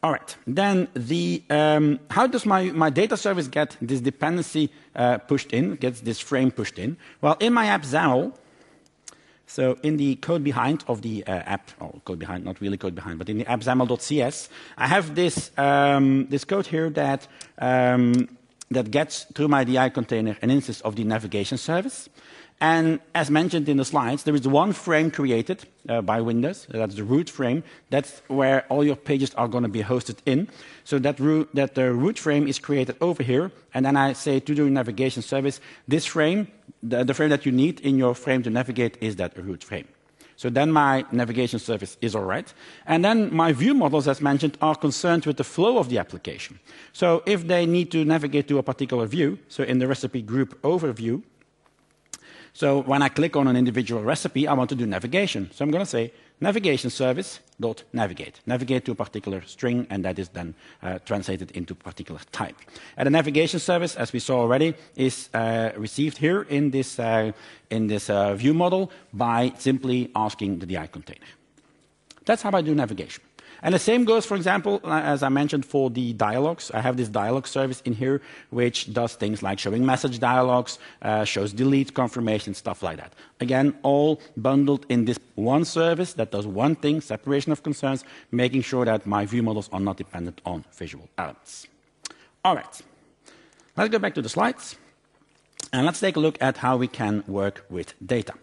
[SPEAKER 1] All right. Then how does my data service get this dependency pushed in, gets this frame pushed in? Well, in my app XAML, so in the code behind of the app, code behind, not really code behind, but in the app XAML.cs, I have this, this code here that, that gets through my DI container an instance of the navigation service. And as mentioned in the slides, there is one frame created by Windows. That's the root frame. That's where all your pages are going to be hosted in. So that the root frame is created over here. And then I say to the navigation service, this frame, the frame that you need in your frame to navigate is that root frame. So then my navigation service is all right. And then my view models, as mentioned, are concerned with the flow of the application. So if they need to navigate to a particular view, so in the recipe group overview, so when I click on an individual recipe, I want to do navigation. So I'm going to say navigation service.navigate. Navigate to a particular string, and that is then translated into a particular type. And the navigation service, as we saw already, is received here in this view model by simply asking the DI container. That's how I do navigation. And the same goes, for example, as I mentioned, for the dialogues. I have this dialogue service in here, which does things like showing message dialogues, shows delete confirmation, stuff like that. Again, all bundled in this one service that does one thing, separation of concerns, making sure that my view models are not dependent on visual elements. All right. Let's go back to the slides. And let's take a look at how we can work with data.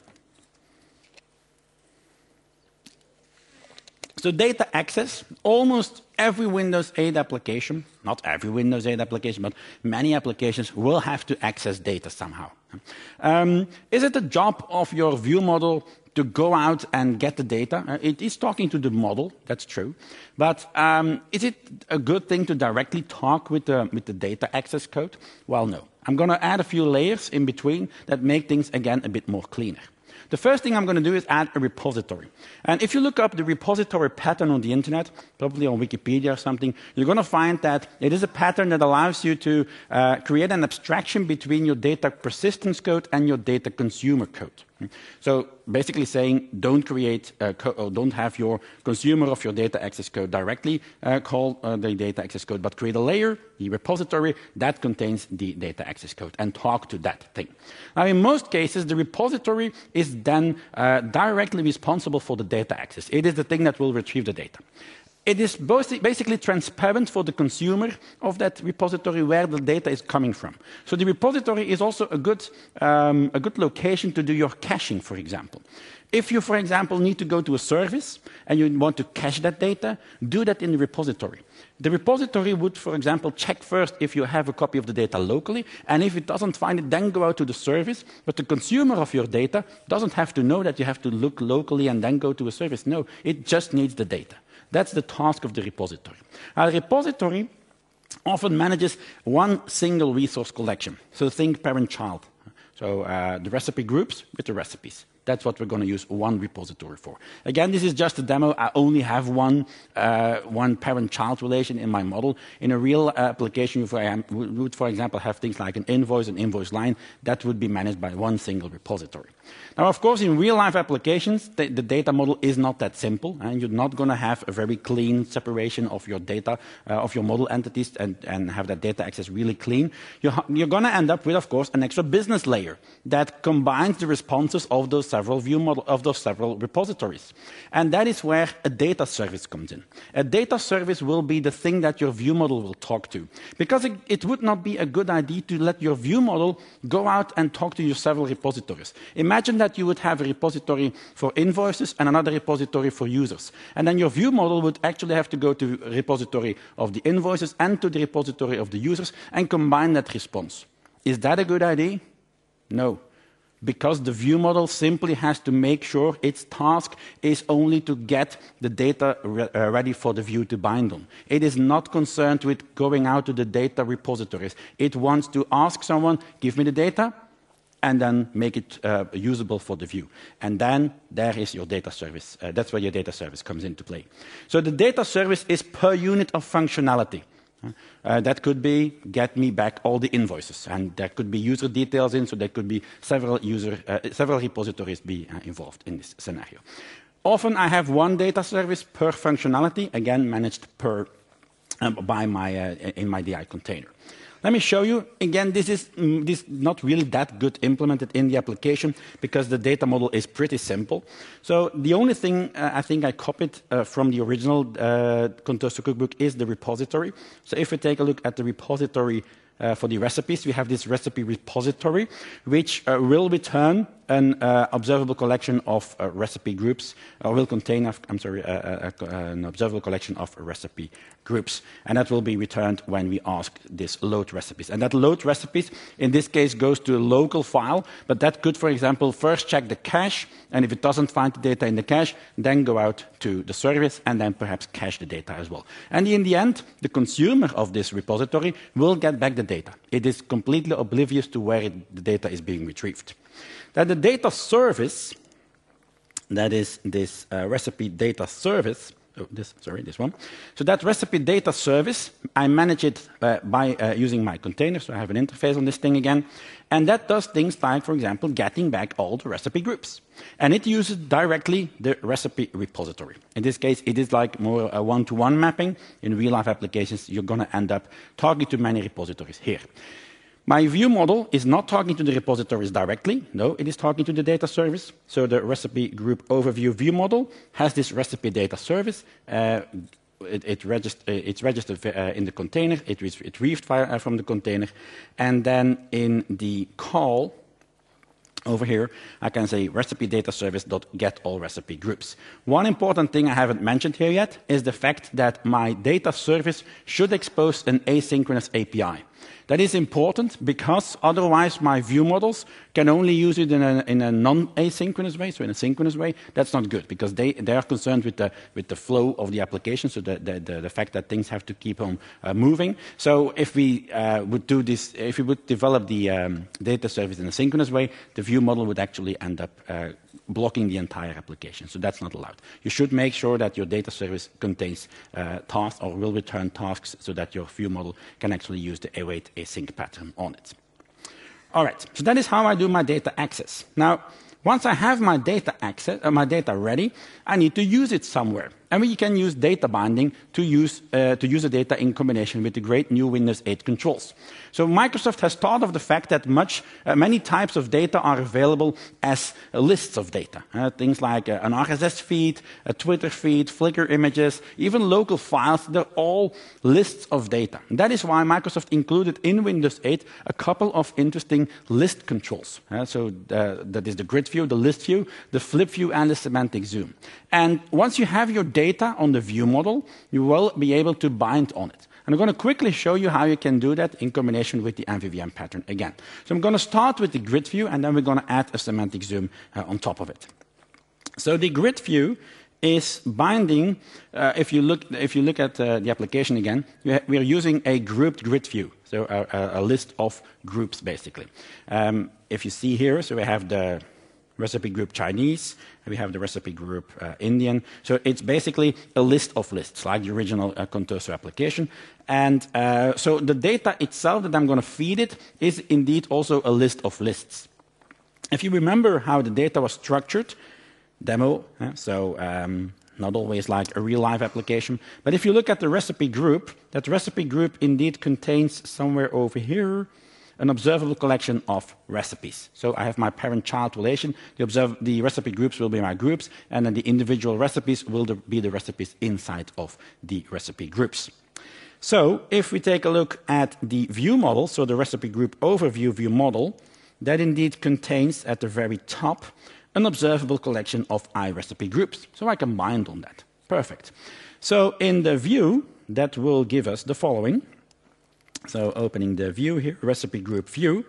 [SPEAKER 1] So data access, almost every Windows 8 application, not every Windows 8 application, but many applications will have to access data somehow. Is it the job of your view model to go out and get the data? It is talking to the model, that's true. But is it a good thing to directly talk with the data access code? Well, no. I'm going to add a few layers in between that make things, again, a bit more cleaner. The first thing I'm going to do is add a repository. And if you look up the repository pattern on the internet, probably on Wikipedia or something, you're going to find that it is a pattern that allows you to create an abstraction between your data persistence code and your data consumer code. So basically saying don't create or don't have your consumer of your data access code directly call the data access code, but create a layer, the repository, that contains the data access code and talk to that thing. Now, in most cases, the repository is then directly responsible for the data access. It is the thing that will retrieve the data. It is basically transparent for the consumer of that repository where the data is coming from. So the repository is also a good location to do your caching, for example. If you, for example, need to go to a service and you want to cache that data, do that in the repository. The repository would, for example, check first if you have a copy of the data locally, and if it doesn't find it, then go out to the service. But the consumer of your data doesn't have to know that you have to look locally and then go to a service. No, it just needs the data. That's the task of the repository. A repository often manages one single resource collection. So think parent-child. So the recipe groups with the recipes. That's what we're going to use one repository for. Again, this is just a demo. I only have one parent-child relation in my model. In a real application, we would, for example, have things like an invoice line. That would be managed by one single repository. Now, of course, in real-life applications, the data model is not that simple, and you're not going to have a very clean separation of your data, of your model entities, and have that data access really clean. You're going to end up with, of course, an extra business layer that combines the responses of those several repositories. And that is where a data service comes in. A data service will be the thing that your view model will talk to. Because it would not be a good idea to let your view model go out and talk to your several repositories. Imagine that you would have a repository for invoices and another repository for users. And then your view model would actually have to go to a repository of the invoices and to the repository of the users and combine that response. Is that a good idea? No. Because the view model simply has to make sure its task is only to get the data ready for the view to bind on. It is not concerned with going out to the data repositories. It wants to ask someone, give me the data, and then make it usable for the view. And then there is your data service. That's where your data service comes into play. So the data service is per unit of functionality. That could be get me back all the invoices, and there could be user details in, so there could be several repositories be involved in this scenario. Often I have one data service per functionality, again managed per in my DI container. Let me show you. Again, this is not really that good implemented in the application because the data model is pretty simple. So the only thing I think I copied from the original Contoso cookbook is the repository. So if we take a look at the repository for the recipes, we have this recipe repository, which will return an observable collection of recipe groups, or will contain, an observable collection of recipe groups. And that will be returned when we ask this load recipes. And that load recipes, in this case, goes to a local file, but that could, for example, first check the cache, and if it doesn't find the data in the cache, then go out to the service, and then perhaps cache the data as well. And in the end, the consumer of this repository will get back the data. It is completely oblivious to where the data is being retrieved. That the data service, that is this recipe data service, this one. So that recipe data service, I manage it by using my container, so I have an interface on this thing again. And that does things like, for example, getting back all the recipe groups. And it uses directly the recipe repository. In this case, it is like more a one-to-one mapping. In real-life applications, you're going to end up talking to many repositories here. My view model is not talking to the repositories directly. No, it is talking to the data service. So the recipe group overview view model has this recipe data service. It's registered in the container. It retrieved from the container. And then in the call over here, I can say recipe data service.get all recipe groups. One important thing I haven't mentioned here yet is the fact that my data service should expose an asynchronous API. That is important because otherwise my view models can only use it in a non-asynchronous way, so in a synchronous way. That's not good because they are concerned with the flow of the application, so the fact that things have to keep on moving. So if we would do this, if we would develop the data service in a synchronous way, the view model would actually end up blocking the entire application. So that's not allowed. You should make sure that your data service contains tasks or will return tasks so that your view model can actually use the await async pattern on it. All right, so that is how I do my data access. Now, once I have my data my data ready, I need to use it somewhere. And we can use data binding to use the data in combination with the great new Windows 8 controls. So Microsoft has thought of the fact that many types of data are available as lists of data. Things like an RSS feed, a Twitter feed, Flickr images, even local files, they're all lists of data. And that is why Microsoft included in Windows 8 a couple of interesting list controls. So that is the grid view, the list view, the flip view, and the semantic zoom. And once you have your data on the view model, you will be able to bind on it. And I'm going to quickly show you how you can do that in combination with the MVVM pattern again. So I'm going to start with the grid view, and then we're going to add a semantic zoom on top of it. So the grid view is binding. If you look at the application again, we are using a grouped grid view, so a list of groups basically. If you see here, so we have the recipe group Chinese, and we have the recipe group Indian. So it's basically a list of lists, like the original Contoso application. And so the data itself that I'm going to feed it is indeed also a list of lists. If you remember how the data was structured, demo, not always like a real-life application. But if you look at the recipe group, that recipe group indeed contains somewhere over here an observable collection of recipes. So I have my parent-child relation. The recipe groups will be my groups, and then the individual recipes will be the recipes inside of the recipe groups. So if we take a look at the view model, so the recipe group overview view model, that indeed contains at the very top an observable collection of iRecipe groups. So I can bind on that. Perfect. So in the view, that will give us the following. So opening the view here, recipe group view.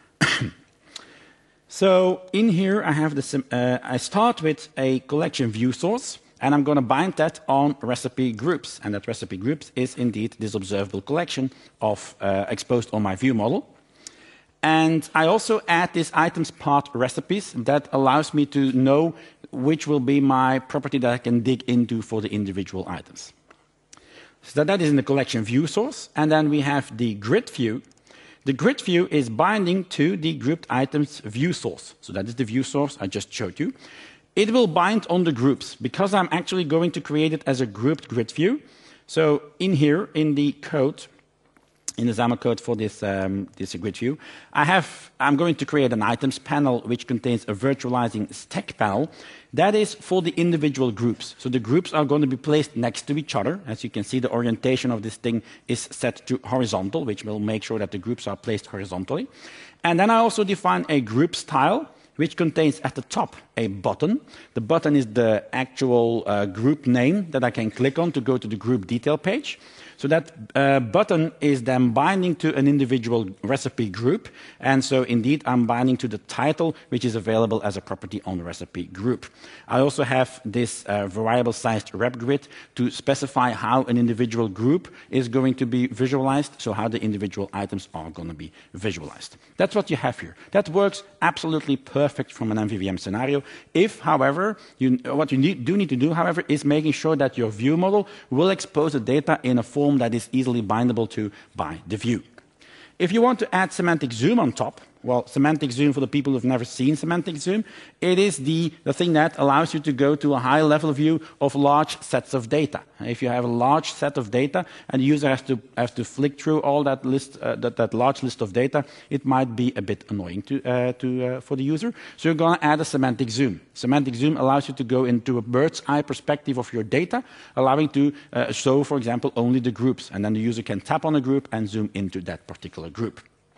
[SPEAKER 1] So in here I have I start with a collection view source, and I'm going to bind that on recipe groups. And that recipe groups is indeed this observable collection of exposed on my view model. And I also add this items path recipes that allows me to know which will be my property that I can dig into for the individual items. So that is in the collection view source. And then we have the grid view. The grid view is binding to the grouped items view source. So that is the view source I just showed you. It will bind on the groups because I'm actually going to create it as a grouped grid view. So in here, in the code, in the XAML code for this, this grid view, I'm going to create an items panel which contains a virtualizing stack panel that is for the individual groups. So the groups are going to be placed next to each other. As you can see, the orientation of this thing is set to horizontal, which will make sure that the groups are placed horizontally. And then I also define a group style, which contains at the top a button. The button is the actual group name that I can click on to go to the group detail page. So that button is then binding to an individual recipe group. And so indeed, I'm binding to the title, which is available as a property on the recipe group. I also have this variable-sized rep grid to specify how an individual group is going to be visualized, so how the individual items are going to be visualized. That's what you have here. That works absolutely perfect from an MVVM scenario. If, however, what you do need to do, however, is making sure that your view model will expose the data in a form that is easily bindable to by the view. If you want to add semantic zoom on top, well, semantic zoom, for the people who've never seen semantic zoom, it is the thing that allows you to go to a high-level view of large sets of data. If you have a large set of data and the user has to flick through all that list, that large list of data, it might be a bit annoying for the user. So you're going to add a semantic zoom. Semantic zoom allows you to go into a bird's eye perspective of your data, allowing to show, for example, only the groups. And then the user can tap on a group and zoom into that particular group.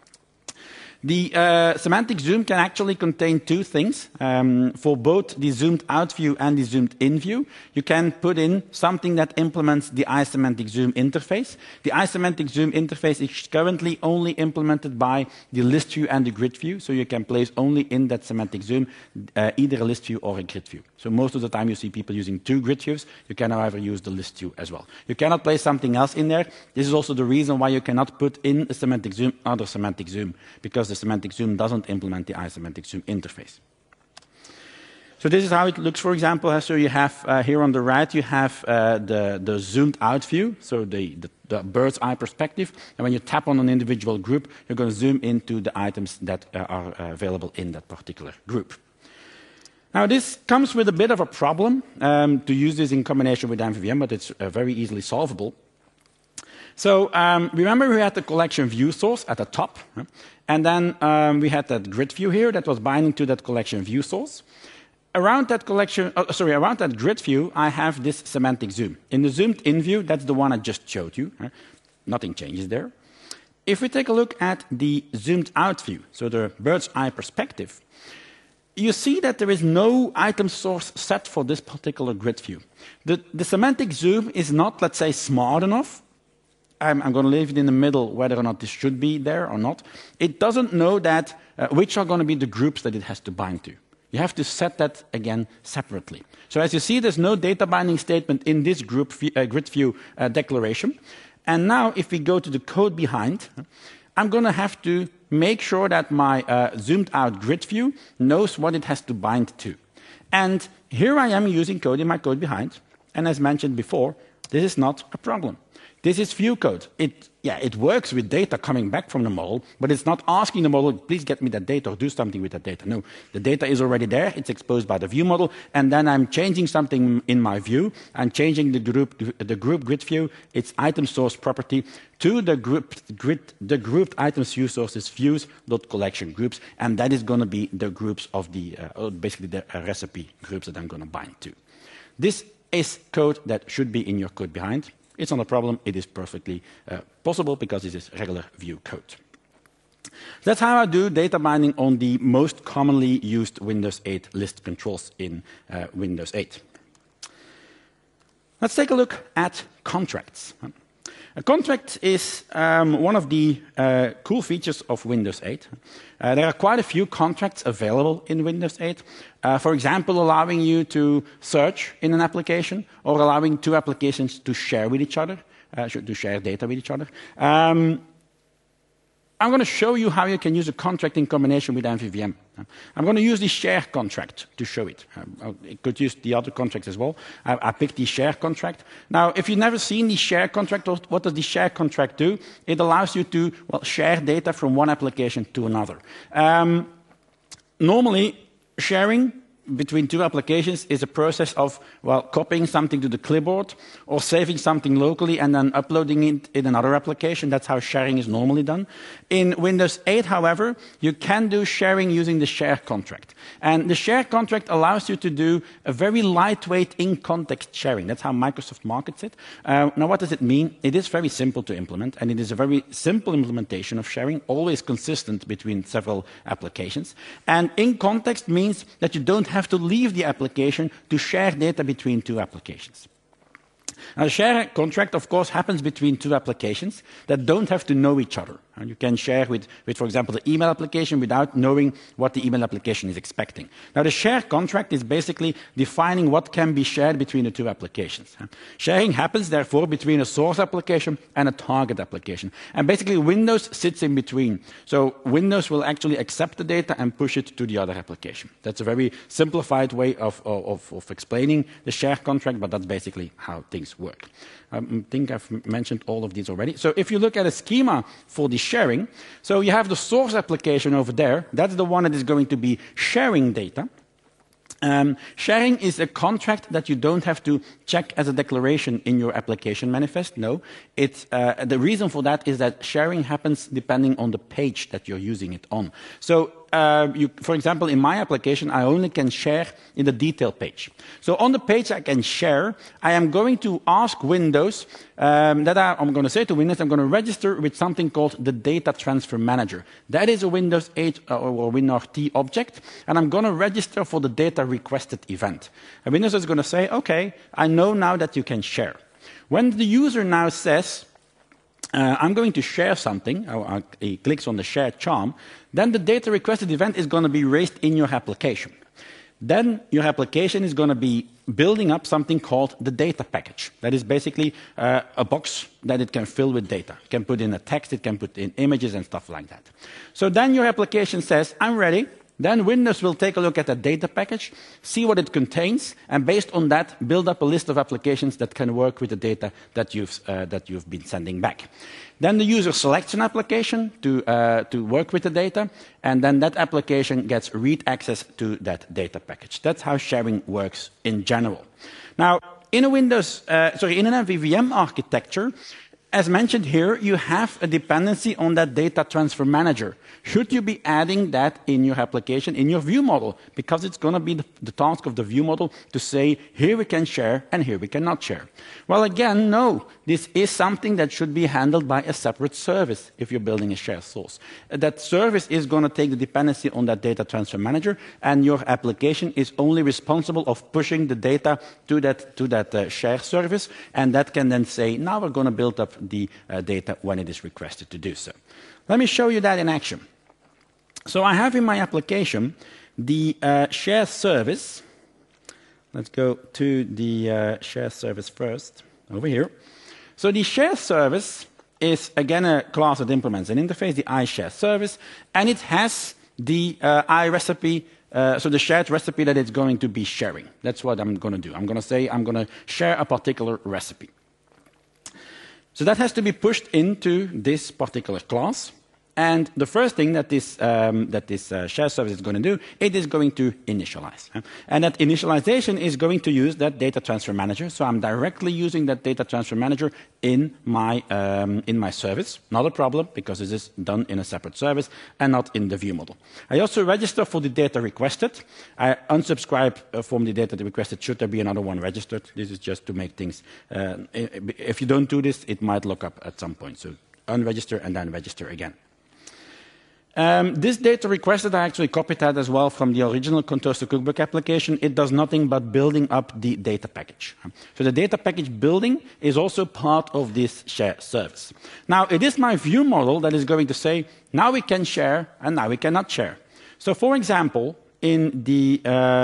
[SPEAKER 1] The semantic zoom can actually contain two things. For both the zoomed out view and the zoomed in view, you can put in something that implements the iSemantic zoom interface. The iSemantic zoom interface is currently only implemented by the list view and the grid view, so you can place only in that semantic zoom either a list view or a grid view. So most of the time you see people using two grid views. You can, however, use the list view as well. You cannot place something else in there. This is also the reason why you cannot put in a semantic zoom under semantic zoom, because the semantic zoom doesn't implement the iSemantic zoom interface. So this is how it looks, for example. So you have here on the right, you have the zoomed out view, so the bird's eye perspective. And when you tap on an individual group, you're going to zoom into the items that are available in that particular group. Now, this comes with a bit of a problem to use this in combination with MVVM, but it's very easily solvable. So remember we had the collection view source at the top, and then we had that grid view here that was binding to that collection view source. Around that around that grid view, I have this semantic zoom. In the zoomed in view, that's the one I just showed you. Nothing changes there. If we take a look at the zoomed out view, so the bird's eye perspective, you see that there is no item source set for this particular grid view. The semantic zoom is not, let's say, smart enough. I'm going to leave it in the middle whether or not this should be there or not. It doesn't know that which are going to be the groups that it has to bind to. You have to set that again separately. So as you see, there's no data binding statement in this grid view declaration. And now if we go to the code behind, I'm going to have to make sure that my zoomed out grid view knows what it has to bind to. And here I am using code in my code behind. And as mentioned before, this is not a problem. This is view code. It works with data coming back from the model, but it's not asking the model, please get me that data or do something with that data. No, the data is already there. It's exposed by the view model, and then I'm changing something in my view. I'm changing the group grid view, its item source property, to the grouped items view sources views.collection groups, and that is going to be the groups of the basically the recipe groups that I'm going to bind to. This is code that should be in your code behind. It's not a problem. It is perfectly possible because this is regular view code. That's how I do data binding on the most commonly used Windows 8 list controls in Windows 8. Let's take a look at contracts. A contract is one of the cool features of Windows 8. There are quite a few contracts available in Windows 8. For example, allowing you to search in an application or allowing two applications to share with each other, to share data with each other. I'm going to show you how you can use a contract in combination with MVVM. I'm going to use the share contract to show it. I could use the other contracts as well. I picked the share contract. Now, if you've never seen the share contract, what does the share contract do? It allows you to share data from one application to another. Normally, sharing between two applications is a process of, well, copying something to the clipboard or saving something locally and then uploading it in another application. That's how sharing is normally done. In Windows 8, however, you can do sharing using the share contract. And the share contract allows you to do a very lightweight in-context sharing. That's how Microsoft markets it. Now, what does it mean? It is very simple to implement, and it is a very simple implementation of sharing, always consistent between several applications. And in-context means that you don't have to leave the application to share data between two applications. Now, the share contract, of course, happens between two applications that don't have to know each other. And you can share with, for example, the email application without knowing what the email application is expecting. Now, the share contract is basically defining what can be shared between the two applications. Sharing happens, therefore, between a source application and a target application. And basically, Windows sits in between. So Windows will actually accept the data and push it to the other application. That's a very simplified way of explaining the share contract, but that's basically how things work. I think I've mentioned all of these already. So if you look at a schema for the sharing, so you have the source application over there. That's the one that is going to be sharing data. Sharing is a contract that you don't have to check as a declaration in your application manifest. No, the reason for that is that sharing happens depending on the page that you're using it on. So, for example, in my application, I only can share in the detail page. So on the page I can share, I am going to ask Windows, I'm going to say to Windows, I'm going to register with something called the Data Transfer Manager. That is a Windows 8 or WinRT object, and I'm going to register for the data requested event. And Windows is going to say, okay, I know now that you can share. When the user now says, I'm going to share something, he clicks on the share charm, then the data requested event is going to be raised in your application. Then your application is going to be building up something called the data package. That is basically a box that it can fill with data. It can put in a text, it can put in images and stuff like that. So then your application says, I'm ready. Then Windows will take a look at that data package, see what it contains, and based on that, build up a list of applications that can work with the data that you've been sending back. Then the user selects an application to work with the data, and then that application gets read access to that data package. That's how sharing works in general. Now, in in an MVVM architecture, as mentioned here, you have a dependency on that data transfer manager. Should you be adding that in your application, in your view model? Because it's going to be the task of the view model to say, here we can share and here we cannot share. Well, again, no. This is something that should be handled by a separate service if you're building a shared source. That service is going to take the dependency on that data transfer manager, and your application is only responsible of pushing the data to that share service, and that can then say, now we're going to build up the data when it is requested to do so. Let me show you that in action. So I have in my application the share service. Let's go to the share service first, over here. So the share service is, again, a class that implements an interface, the iShare service, and it has the iRecipe, so the shared recipe that it's going to be sharing. That's what I'm going to do. I'm going to say I'm going to share a particular recipe. So that has to be pushed into this particular class. And the first thing that this share service is going to do, it is going to initialize. And that initialization is going to use that data transfer manager. So I'm directly using that data transfer manager in my service. Not a problem, because this is done in a separate service and not in the view model. I also register for the data requested. I unsubscribe from the data requested should there be another one registered. This is just to make things, if you don't do this, it might lock up at some point. So unregister and then register again. This data requested, I actually copied that as well from the original Contoso Cookbook application. It does nothing but building up the data package. So the data package building is also part of this share service. Now, it is my view model that is going to say, now we can share and now we cannot share. So, for example, in the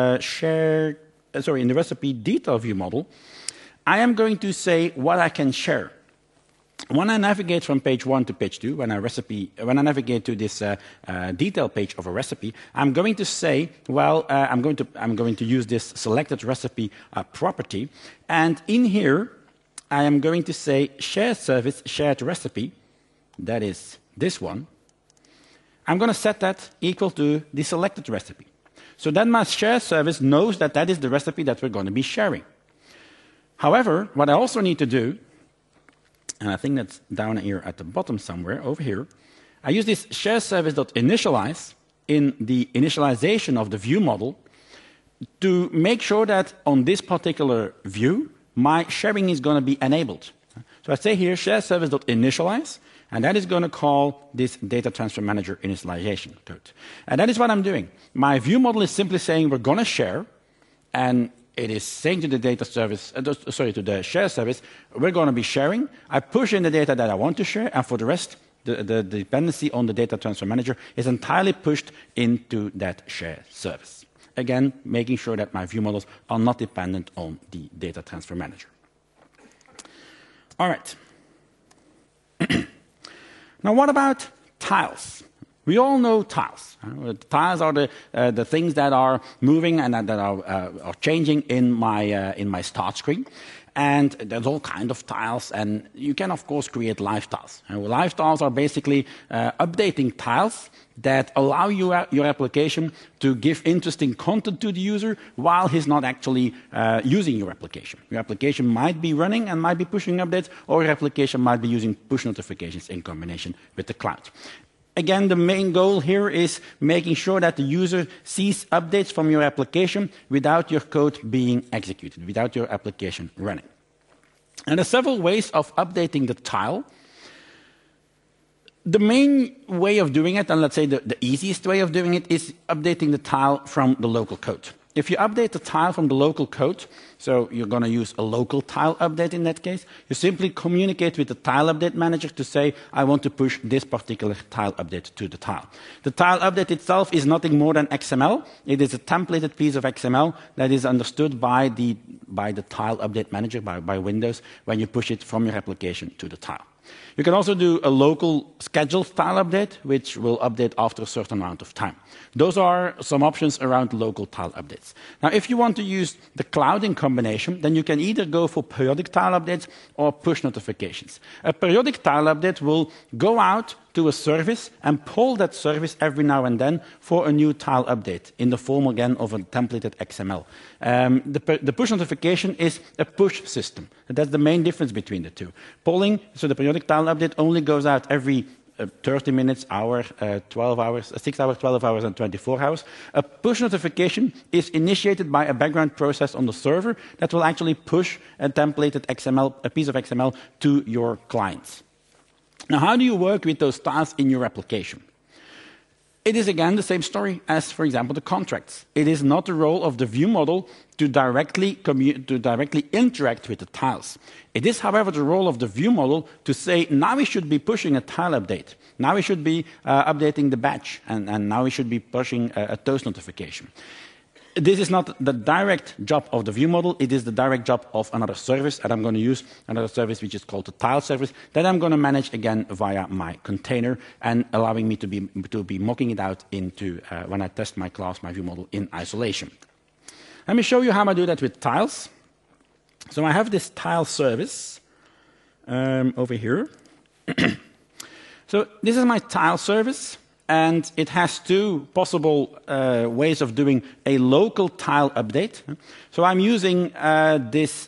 [SPEAKER 1] in the recipe detail view model, I am going to say what I can share. When I navigate from page 1 to page 2, when I navigate to this detail page of a recipe, I'm going to say, well, I'm going to use this selected recipe property, and in here, I am going to say share service shared recipe. That is this one. I'm going to set that equal to the selected recipe. So then my share service knows that that is the recipe that we're going to be sharing. However, what I also need to do, and I think that's down here at the bottom somewhere, over here, I use this share service.initialize in the initialization of the view model to make sure that on this particular view, my sharing is going to be enabled. So I say here share service.initialize, and that is going to call this data transfer manager initialization code. And that is what I'm doing. My view model is simply saying we're going to share, and it is saying to the data service, to the share service, we're going to be sharing. I push in the data that I want to share, and for the rest, the dependency on the data transfer manager is entirely pushed into that share service. Again, making sure that my view models are not dependent on the data transfer manager. All right. Now, what about tiles? We all know tiles. Tiles are the things that are moving and that are changing in my start screen. And there's all kinds of tiles, and you can, of course, create live tiles. And live tiles are basically updating tiles that allow your application to give interesting content to the user while he's not actually using your application. Your application might be running and might be pushing updates, or your application might be using push notifications in combination with the cloud. Again, the main goal here is making sure that the user sees updates from your application without your code being executed, without your application running. And there are several ways of updating the tile. The main way of doing it, and let's say the easiest way of doing it, is updating the tile from the local code. If you update the tile from the local code, so you're going to use a local tile update in that case, you simply communicate with the tile update manager to say, I want to push this particular tile update to the tile. The tile update itself is nothing more than XML. It is a templated piece of XML that is understood by the tile update manager, by Windows, when you push it from your application to the tile. You can also do a local scheduled tile update, which will update after a certain amount of time. Those are some options around local tile updates. Now, if you want to use the cloud in combination, then you can either go for periodic tile updates or push notifications. A periodic tile update will go out to a service and pull that service every now and then for a new tile update in the form, again, of a templated XML. The push notification is a push system. That's the main difference between the two. Polling, so the periodic tile update only goes out every 30 minutes, hour, 12 hours, 6 hours, 12 hours, and 24 hours. A push notification is initiated by a background process on the server that will actually push a templated XML, a piece of XML, to your clients. Now, how do you work with those tiles in your application? It is, again, the same story as, for example, the contracts. It is not the role of the view model to directly interact with the tiles. It is, however, the role of the view model to say, now we should be pushing a tile update. Now we should be updating the batch, and now we should be pushing a toast notification. This is not the direct job of the view model. It is the direct job of another service, and I'm going to use another service which is called the tile service that I'm going to manage again via my container and allowing me to be mocking it out into when I test my class, my view model in isolation. Let me show you how I do that with tiles. So I have this tile service over here. So this is my tile service. And it has two possible ways of doing a local tile update. So I'm using this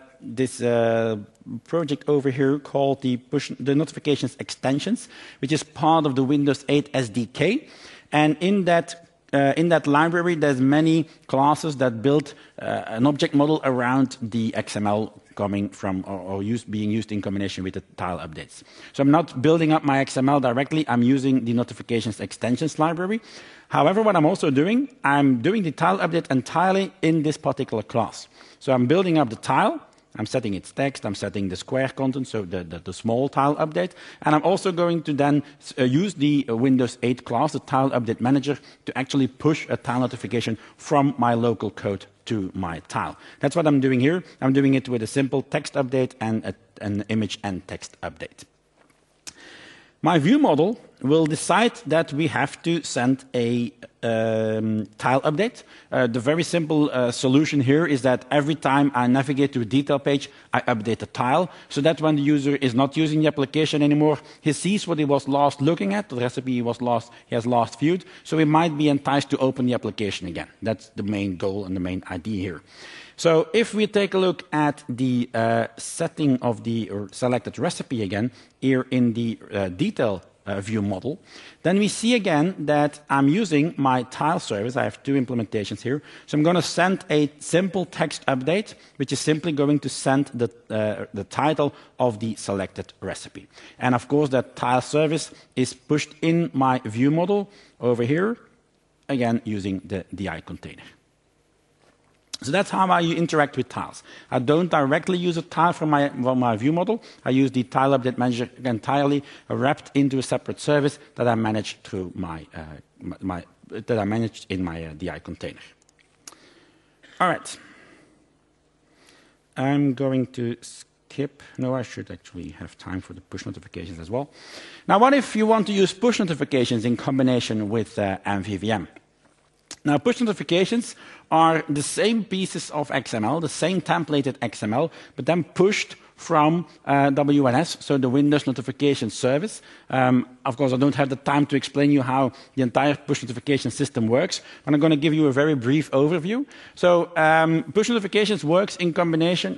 [SPEAKER 1] project over here called the notifications extensions, which is part of the Windows 8 SDK. And in that library, there's many classes that build an object model around the XML coming from or being used in combination with the tile updates. So I'm not building up my XML directly. I'm using the notifications extensions library. However, what I'm also doing, I'm doing the tile update entirely in this particular class. So I'm building up the tile. I'm setting its text, I'm setting the square content, so the small tile update. And I'm also going to then use the Windows 8 class, the tile update manager, to actually push a tile notification from my local code to my tile. That's what I'm doing here. I'm doing it with a simple text update and an image and text update. My view model will decide that we have to send a tile update. The very simple solution here is that every time I navigate to a detail page, I update a tile, so that when the user is not using the application anymore, he sees what he was last looking at, the recipe he has last viewed, so he might be enticed to open the application again. That's the main goal and the main idea here. So if we take a look at the setting of the selected recipe again, here in the detail view model, then we see again that I'm using my tile service. I have two implementations here. So I'm going to send a simple text update, which is simply going to send the title of the selected recipe. And of course, that tile service is pushed in my view model over here, again using the DI container. So that's how I interact with tiles. I don't directly use a tile from my view model. I use the tile update manager entirely wrapped into a separate service that I manage through that I managed in my DI container. All right. I'm going to skip. No, I should actually have time for the push notifications as well. Now, what if you want to use push notifications in combination with MVVM? Now, push notifications are the same pieces of XML, the same templated XML, but then pushed from WNS, so the Windows Notification Service. Of course, I don't have the time to explain you how the entire push notification system works, but I'm going to give you a very brief overview. So push notifications works in combination,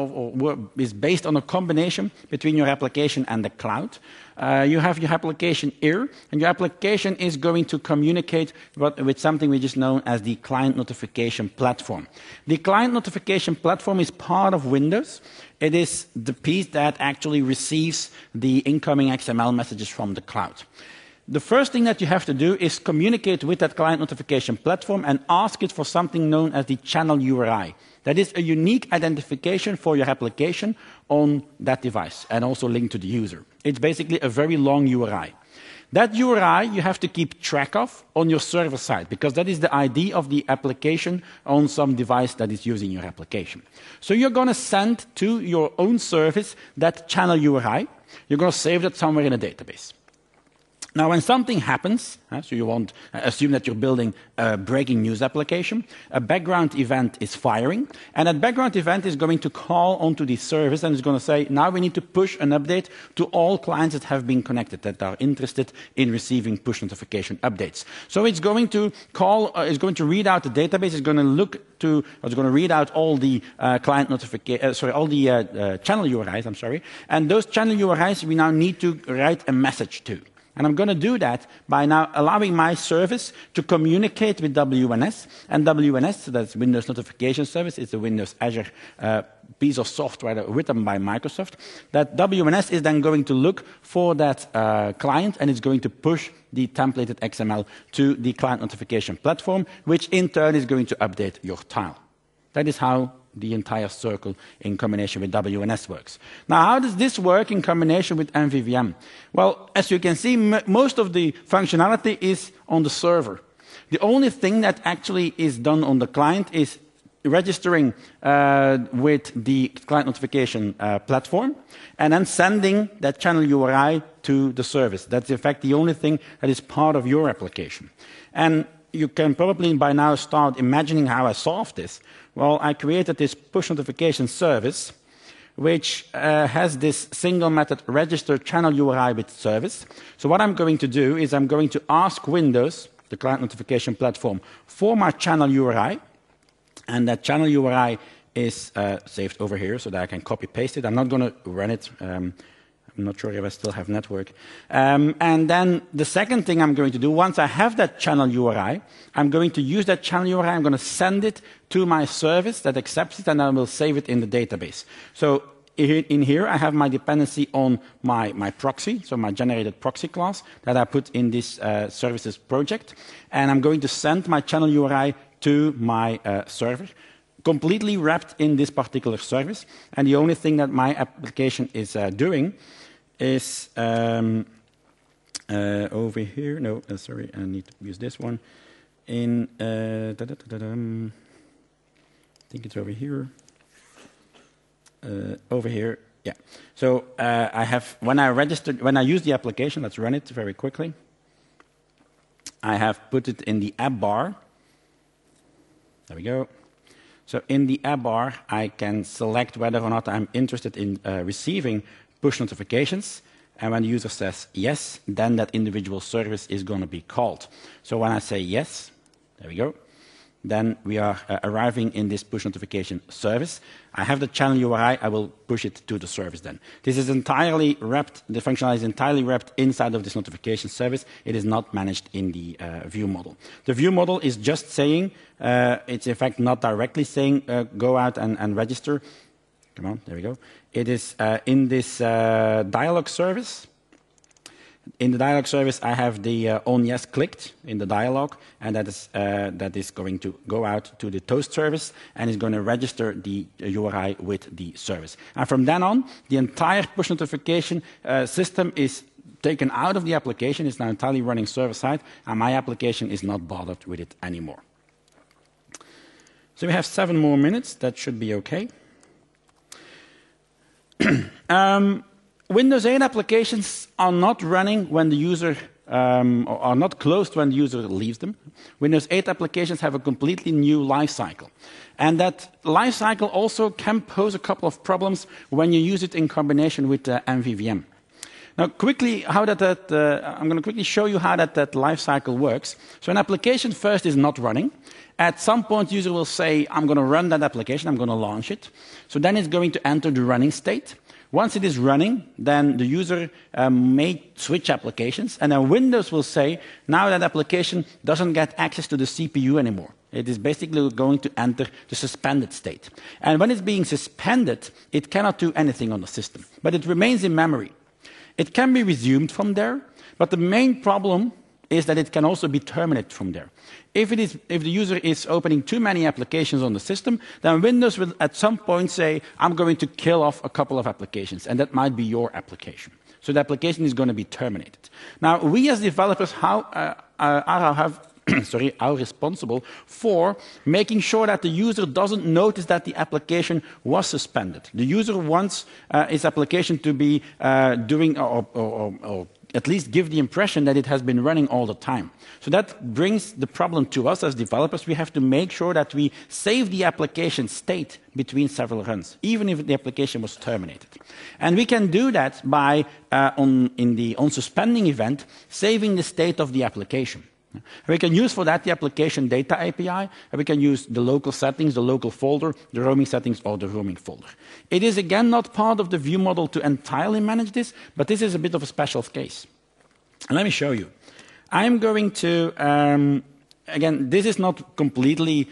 [SPEAKER 1] is based on a combination between your application and the cloud. You have your application here, and your application is going to communicate with something which is known as the Client Notification Platform. The Client Notification Platform is part of Windows. It is the piece that actually receives the incoming XML messages from the cloud. The first thing that you have to do is communicate with that Client Notification Platform and ask it for something known as the channel URI. That is a unique identification for your application on that device and also linked to the user. It's basically a very long URI. That URI you have to keep track of on your server side, because that is the ID of the application on some device that is using your application. So you're going to send to your own service that channel URI. You're going to save that somewhere in a database. Now, when something happens, so you want assume that you're building a breaking news application, a background event is firing, and that background event is going to call onto the service and is going to say, now we need to push an update to all clients that have been connected, that are interested in receiving push notification updates. So it's going to call, it's going to read out the database, it's going to look to, it's going to read out all the client notification, all the channel URIs, I'm sorry, and those channel URIs we now need to write a message to. And I'm going to do that by now allowing my service to communicate with WNS. And WNS, so that's Windows Notification Service, it's a Windows Azure piece of software written by Microsoft. That WNS is then going to look for that client, and it's going to push the templated XML to the Client Notification Platform, which in turn is going to update your tile. That is how the entire circle in combination with WNS works. Now, how does this work in combination with MVVM? Well, as you can see, most of the functionality is on the server. The only thing that actually is done on the client is registering with the client notification platform and then sending that channel URI to the service. That's in fact the only thing that is part of your application. And you can probably by now start imagining how I solved this. Well, I created this push notification service, which has this single method register channel URI with service. So what I'm going to do is I'm going to ask Windows, the client notification platform, for my channel URI. And that channel URI is saved over here so that I can copy paste it. I'm not going to run it. I'm not sure if I still have network. And then the second thing I'm going to do, once I have that channel URI, I'm going to use that channel URI, I'm going to send it to my service that accepts it, and I will save it in the database. So in here, I have my dependency on my proxy, so my generated proxy class that I put in this services project. And I'm going to send my channel URI to my server, completely wrapped in this particular service. And the only thing that my application is doing is over here. No, sorry, I need to use this one. In I think it's over here. Over here, Yeah. So when I use the application, let's run it very quickly. I have put it in the app bar. There we go. So in the app bar, I can select whether or not I'm interested in receiving push notifications. And when the user says yes, then that individual service is going to be called. So when I say yes, there we go, then we are arriving in this push notification service. I have the channel URI, I will push it to the service then. This is entirely wrapped, the functionality is entirely wrapped inside of this notification service. It is not managed in the view model. The view model is just saying, it's in fact not directly saying go out and register. Come on, there we go. It is in this dialog service. In the dialog service, I have the on yes clicked in the dialog, and that is going to go out to the toast service and is going to register the URI with the service. And from then on, the entire push notification system is taken out of the application. It's now entirely running server-side, and my application is not bothered with it anymore. So we have 7 more minutes. That should be okay. Windows 8 applications are not running when the user, or are not closed when the user leaves them. Windows 8 applications have a completely new life cycle. And that life cycle also can pose a couple of problems when you use it in combination with MVVM. Now, quickly, I'm going to quickly show you how that life cycle works. So an application first is not running. At some point, the user will say, I'm going to run that application, I'm going to launch it. So then it's going to enter the running state. Once it is running, then the user may switch applications, and then Windows will say, now that application doesn't get access to the CPU anymore. It is basically going to enter the suspended state. And when it's being suspended, it cannot do anything on the system, but it remains in memory. It can be resumed from there, but the main problem is that it can also be terminated from there. If the user is opening too many applications on the system, then Windows will at some point say, I'm going to kill off a couple of applications, and that might be your application. So the application is going to be terminated. Now, we as developers are responsible for making sure that the user doesn't notice that the application was suspended. The user wants his application to be doing or at least give the impression that it has been running all the time. So that brings the problem to us as developers. We have to make sure that we save the application state between several runs, even if the application was terminated. And we can do that by, in the onSuspending event, saving the state of the application. We can use for that the application data API, and we can use the local settings, the local folder, the roaming settings, or the roaming folder. It is again not part of the view model to entirely manage this, but this is a bit of a special case. And let me show you. I'm going to, again, this is not completely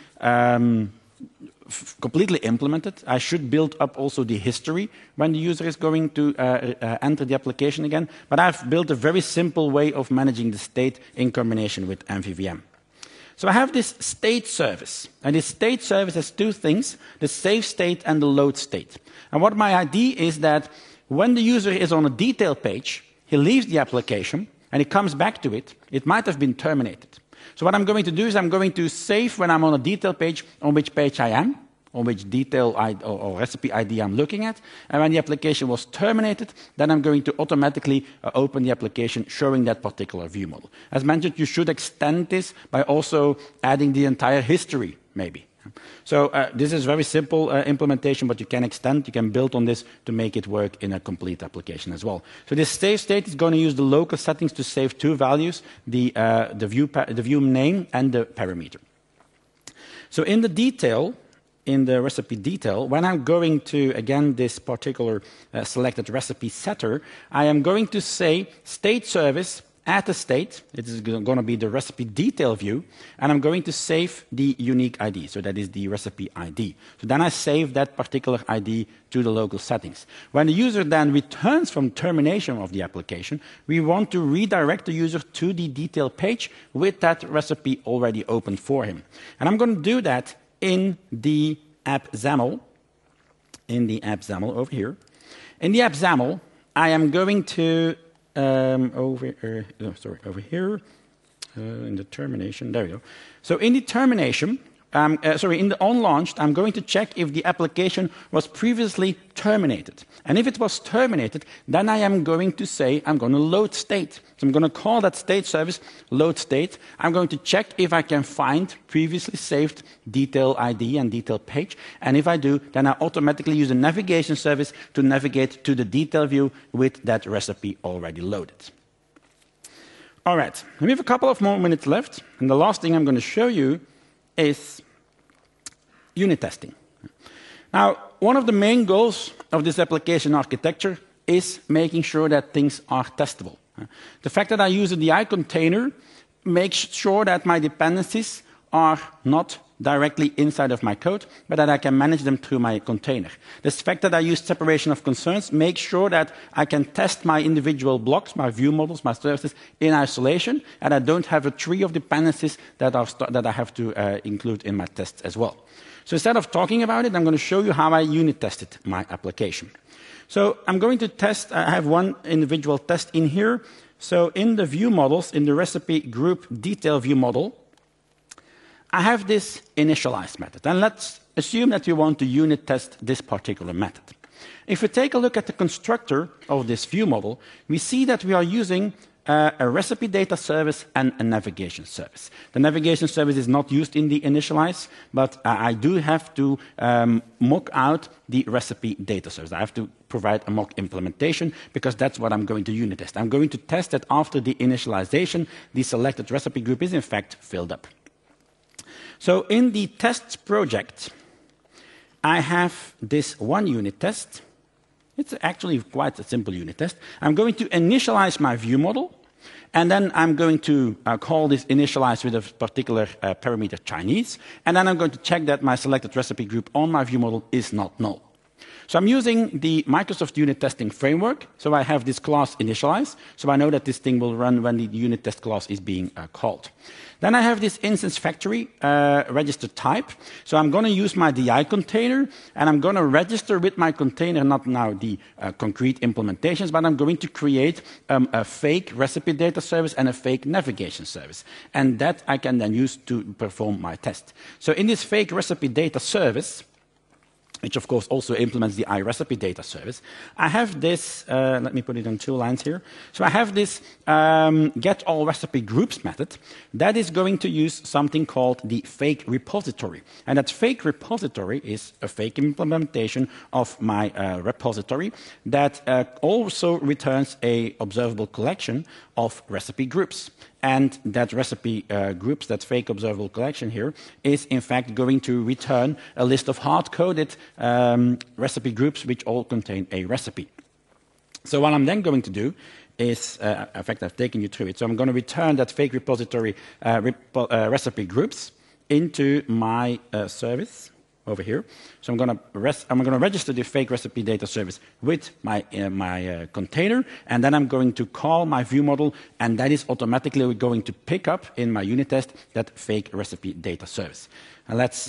[SPEAKER 1] implemented. I should build up also the history when the user is going to enter the application again. But I've built a very simple way of managing the state in combination with MVVM. So I have this state service. And this state service has 2 things, the save state and the load state. And what my idea is that when the user is on a detail page, he leaves the application and he comes back to it, it might have been terminated. So what I'm going to do is I'm going to save when I'm on a detail page on which page I am, on which detail or recipe ID I'm looking at. And when the application was terminated, then I'm going to automatically open the application showing that particular view model. As mentioned, you should extend this by also adding the entire history, maybe. So this is very simple implementation, but you can extend, you can build on this to make it work in a complete application as well. So this save state is going to use the local settings to save 2 values, the view name and the parameter. So in the detail, in the recipe detail, when I'm going to, again, this particular selected recipe setter, I am going to say state service add a state. It is going to be the recipe detail view, and I'm going to save the unique ID. So that is the recipe ID. So then I save that particular ID to the local settings. When the user then returns from termination of the application, we want to redirect the user to the detail page with that recipe already open for him. And I'm going to do that in the app XAML, over here. In the app XAML, I am going to over here in the termination. There we go. So in the termination, in the onLaunched, I'm going to check if the application was previously terminated. And if it was terminated, then I am going to say I'm going to load state. So I'm going to call that state service load state. I'm going to check if I can find previously saved detail ID and detail page. And if I do, then I automatically use a navigation service to navigate to the detail view with that recipe already loaded. All right, we have a couple of more minutes left. And the last thing I'm going to show you is unit testing. Now, one of the main goals of this application architecture is making sure that things are testable. The fact that I use a DI container makes sure that my dependencies are not directly inside of my code, but that I can manage them through my container. The fact that I use separation of concerns makes sure that I can test my individual blocks, my view models, my services in isolation, and I don't have a tree of dependencies that I have to include in my tests as well. So instead of talking about it, I'm going to show you how I unit tested my application. So I'm going to test, I have one individual test in here. So in the view models, in the recipe group detail view model, I have this initialize method. And let's assume that we want to unit test this particular method. If we take a look at the constructor of this view model, we see that we are using a recipe data service and a navigation service. The navigation service is not used in the initialize, but I do have to mock out the recipe data service. I have to provide a mock implementation because that's what I'm going to unit test. I'm going to test that after the initialization, the selected recipe group is in fact filled up. So in the tests project, I have this one unit test. It's actually quite a simple unit test. I'm going to initialize my view model, and then I'm going to call this initialize with a particular parameter Chinese, and then I'm going to check that my selected recipe group on my view model is not null. So I'm using the Microsoft unit testing framework. So I have this class initialize, so I know that this thing will run when the unit test class is being called. Then I have this instance factory register type. So I'm going to use my DI container, and I'm going to register with my container, not now the concrete implementations, but I'm going to create a fake recipe data service and a fake navigation service. And that I can then use to perform my test. So in this fake recipe data service, which of course also implements the iRecipe data service, I have this, let me put it on 2 lines here. So I have this get all recipe groups method that is going to use something called the fake repository. And that fake repository is a fake implementation of my repository that also returns a observable collection of recipe groups. And that recipe groups, that fake observable collection here, is in fact going to return a list of hard-coded recipe groups which all contain a recipe. So what I'm then going to do is, in fact, I've taken you through it. So I'm going to return that fake repository recipe groups into my service over here. So I'm going to register the fake recipe data service with my container, and then I'm going to call my view model, and that is automatically going to pick up in my unit test that fake recipe data service. And let's,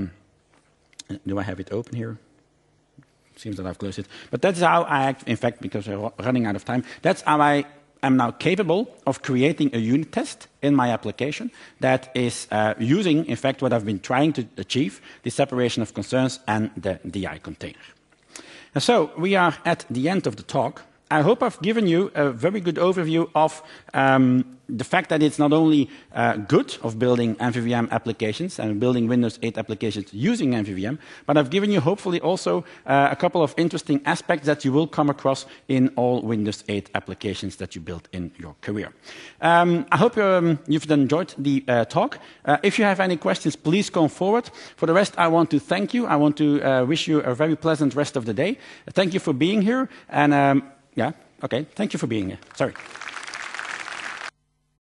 [SPEAKER 1] do I have it open here? Seems that I've closed it. But that's how I act, in fact, because we're running out of time, that's how I am now capable of creating a unit test in my application that is using, in fact, what I've been trying to achieve, the separation of concerns and the DI container. And so we are at the end of the talk. I hope I've given you a very good overview of the fact that it's not only good of building MVVM applications and building Windows 8 applications using MVVM, but I've given you hopefully also a couple of interesting aspects that you will come across in all Windows 8 applications that you build in your career. I hope you've enjoyed the talk. If you have any questions, please come forward. For the rest, I want to thank you. I want to wish you a very pleasant rest of the day. Thank you for being here. And yeah, okay, thank you for being here. Sorry.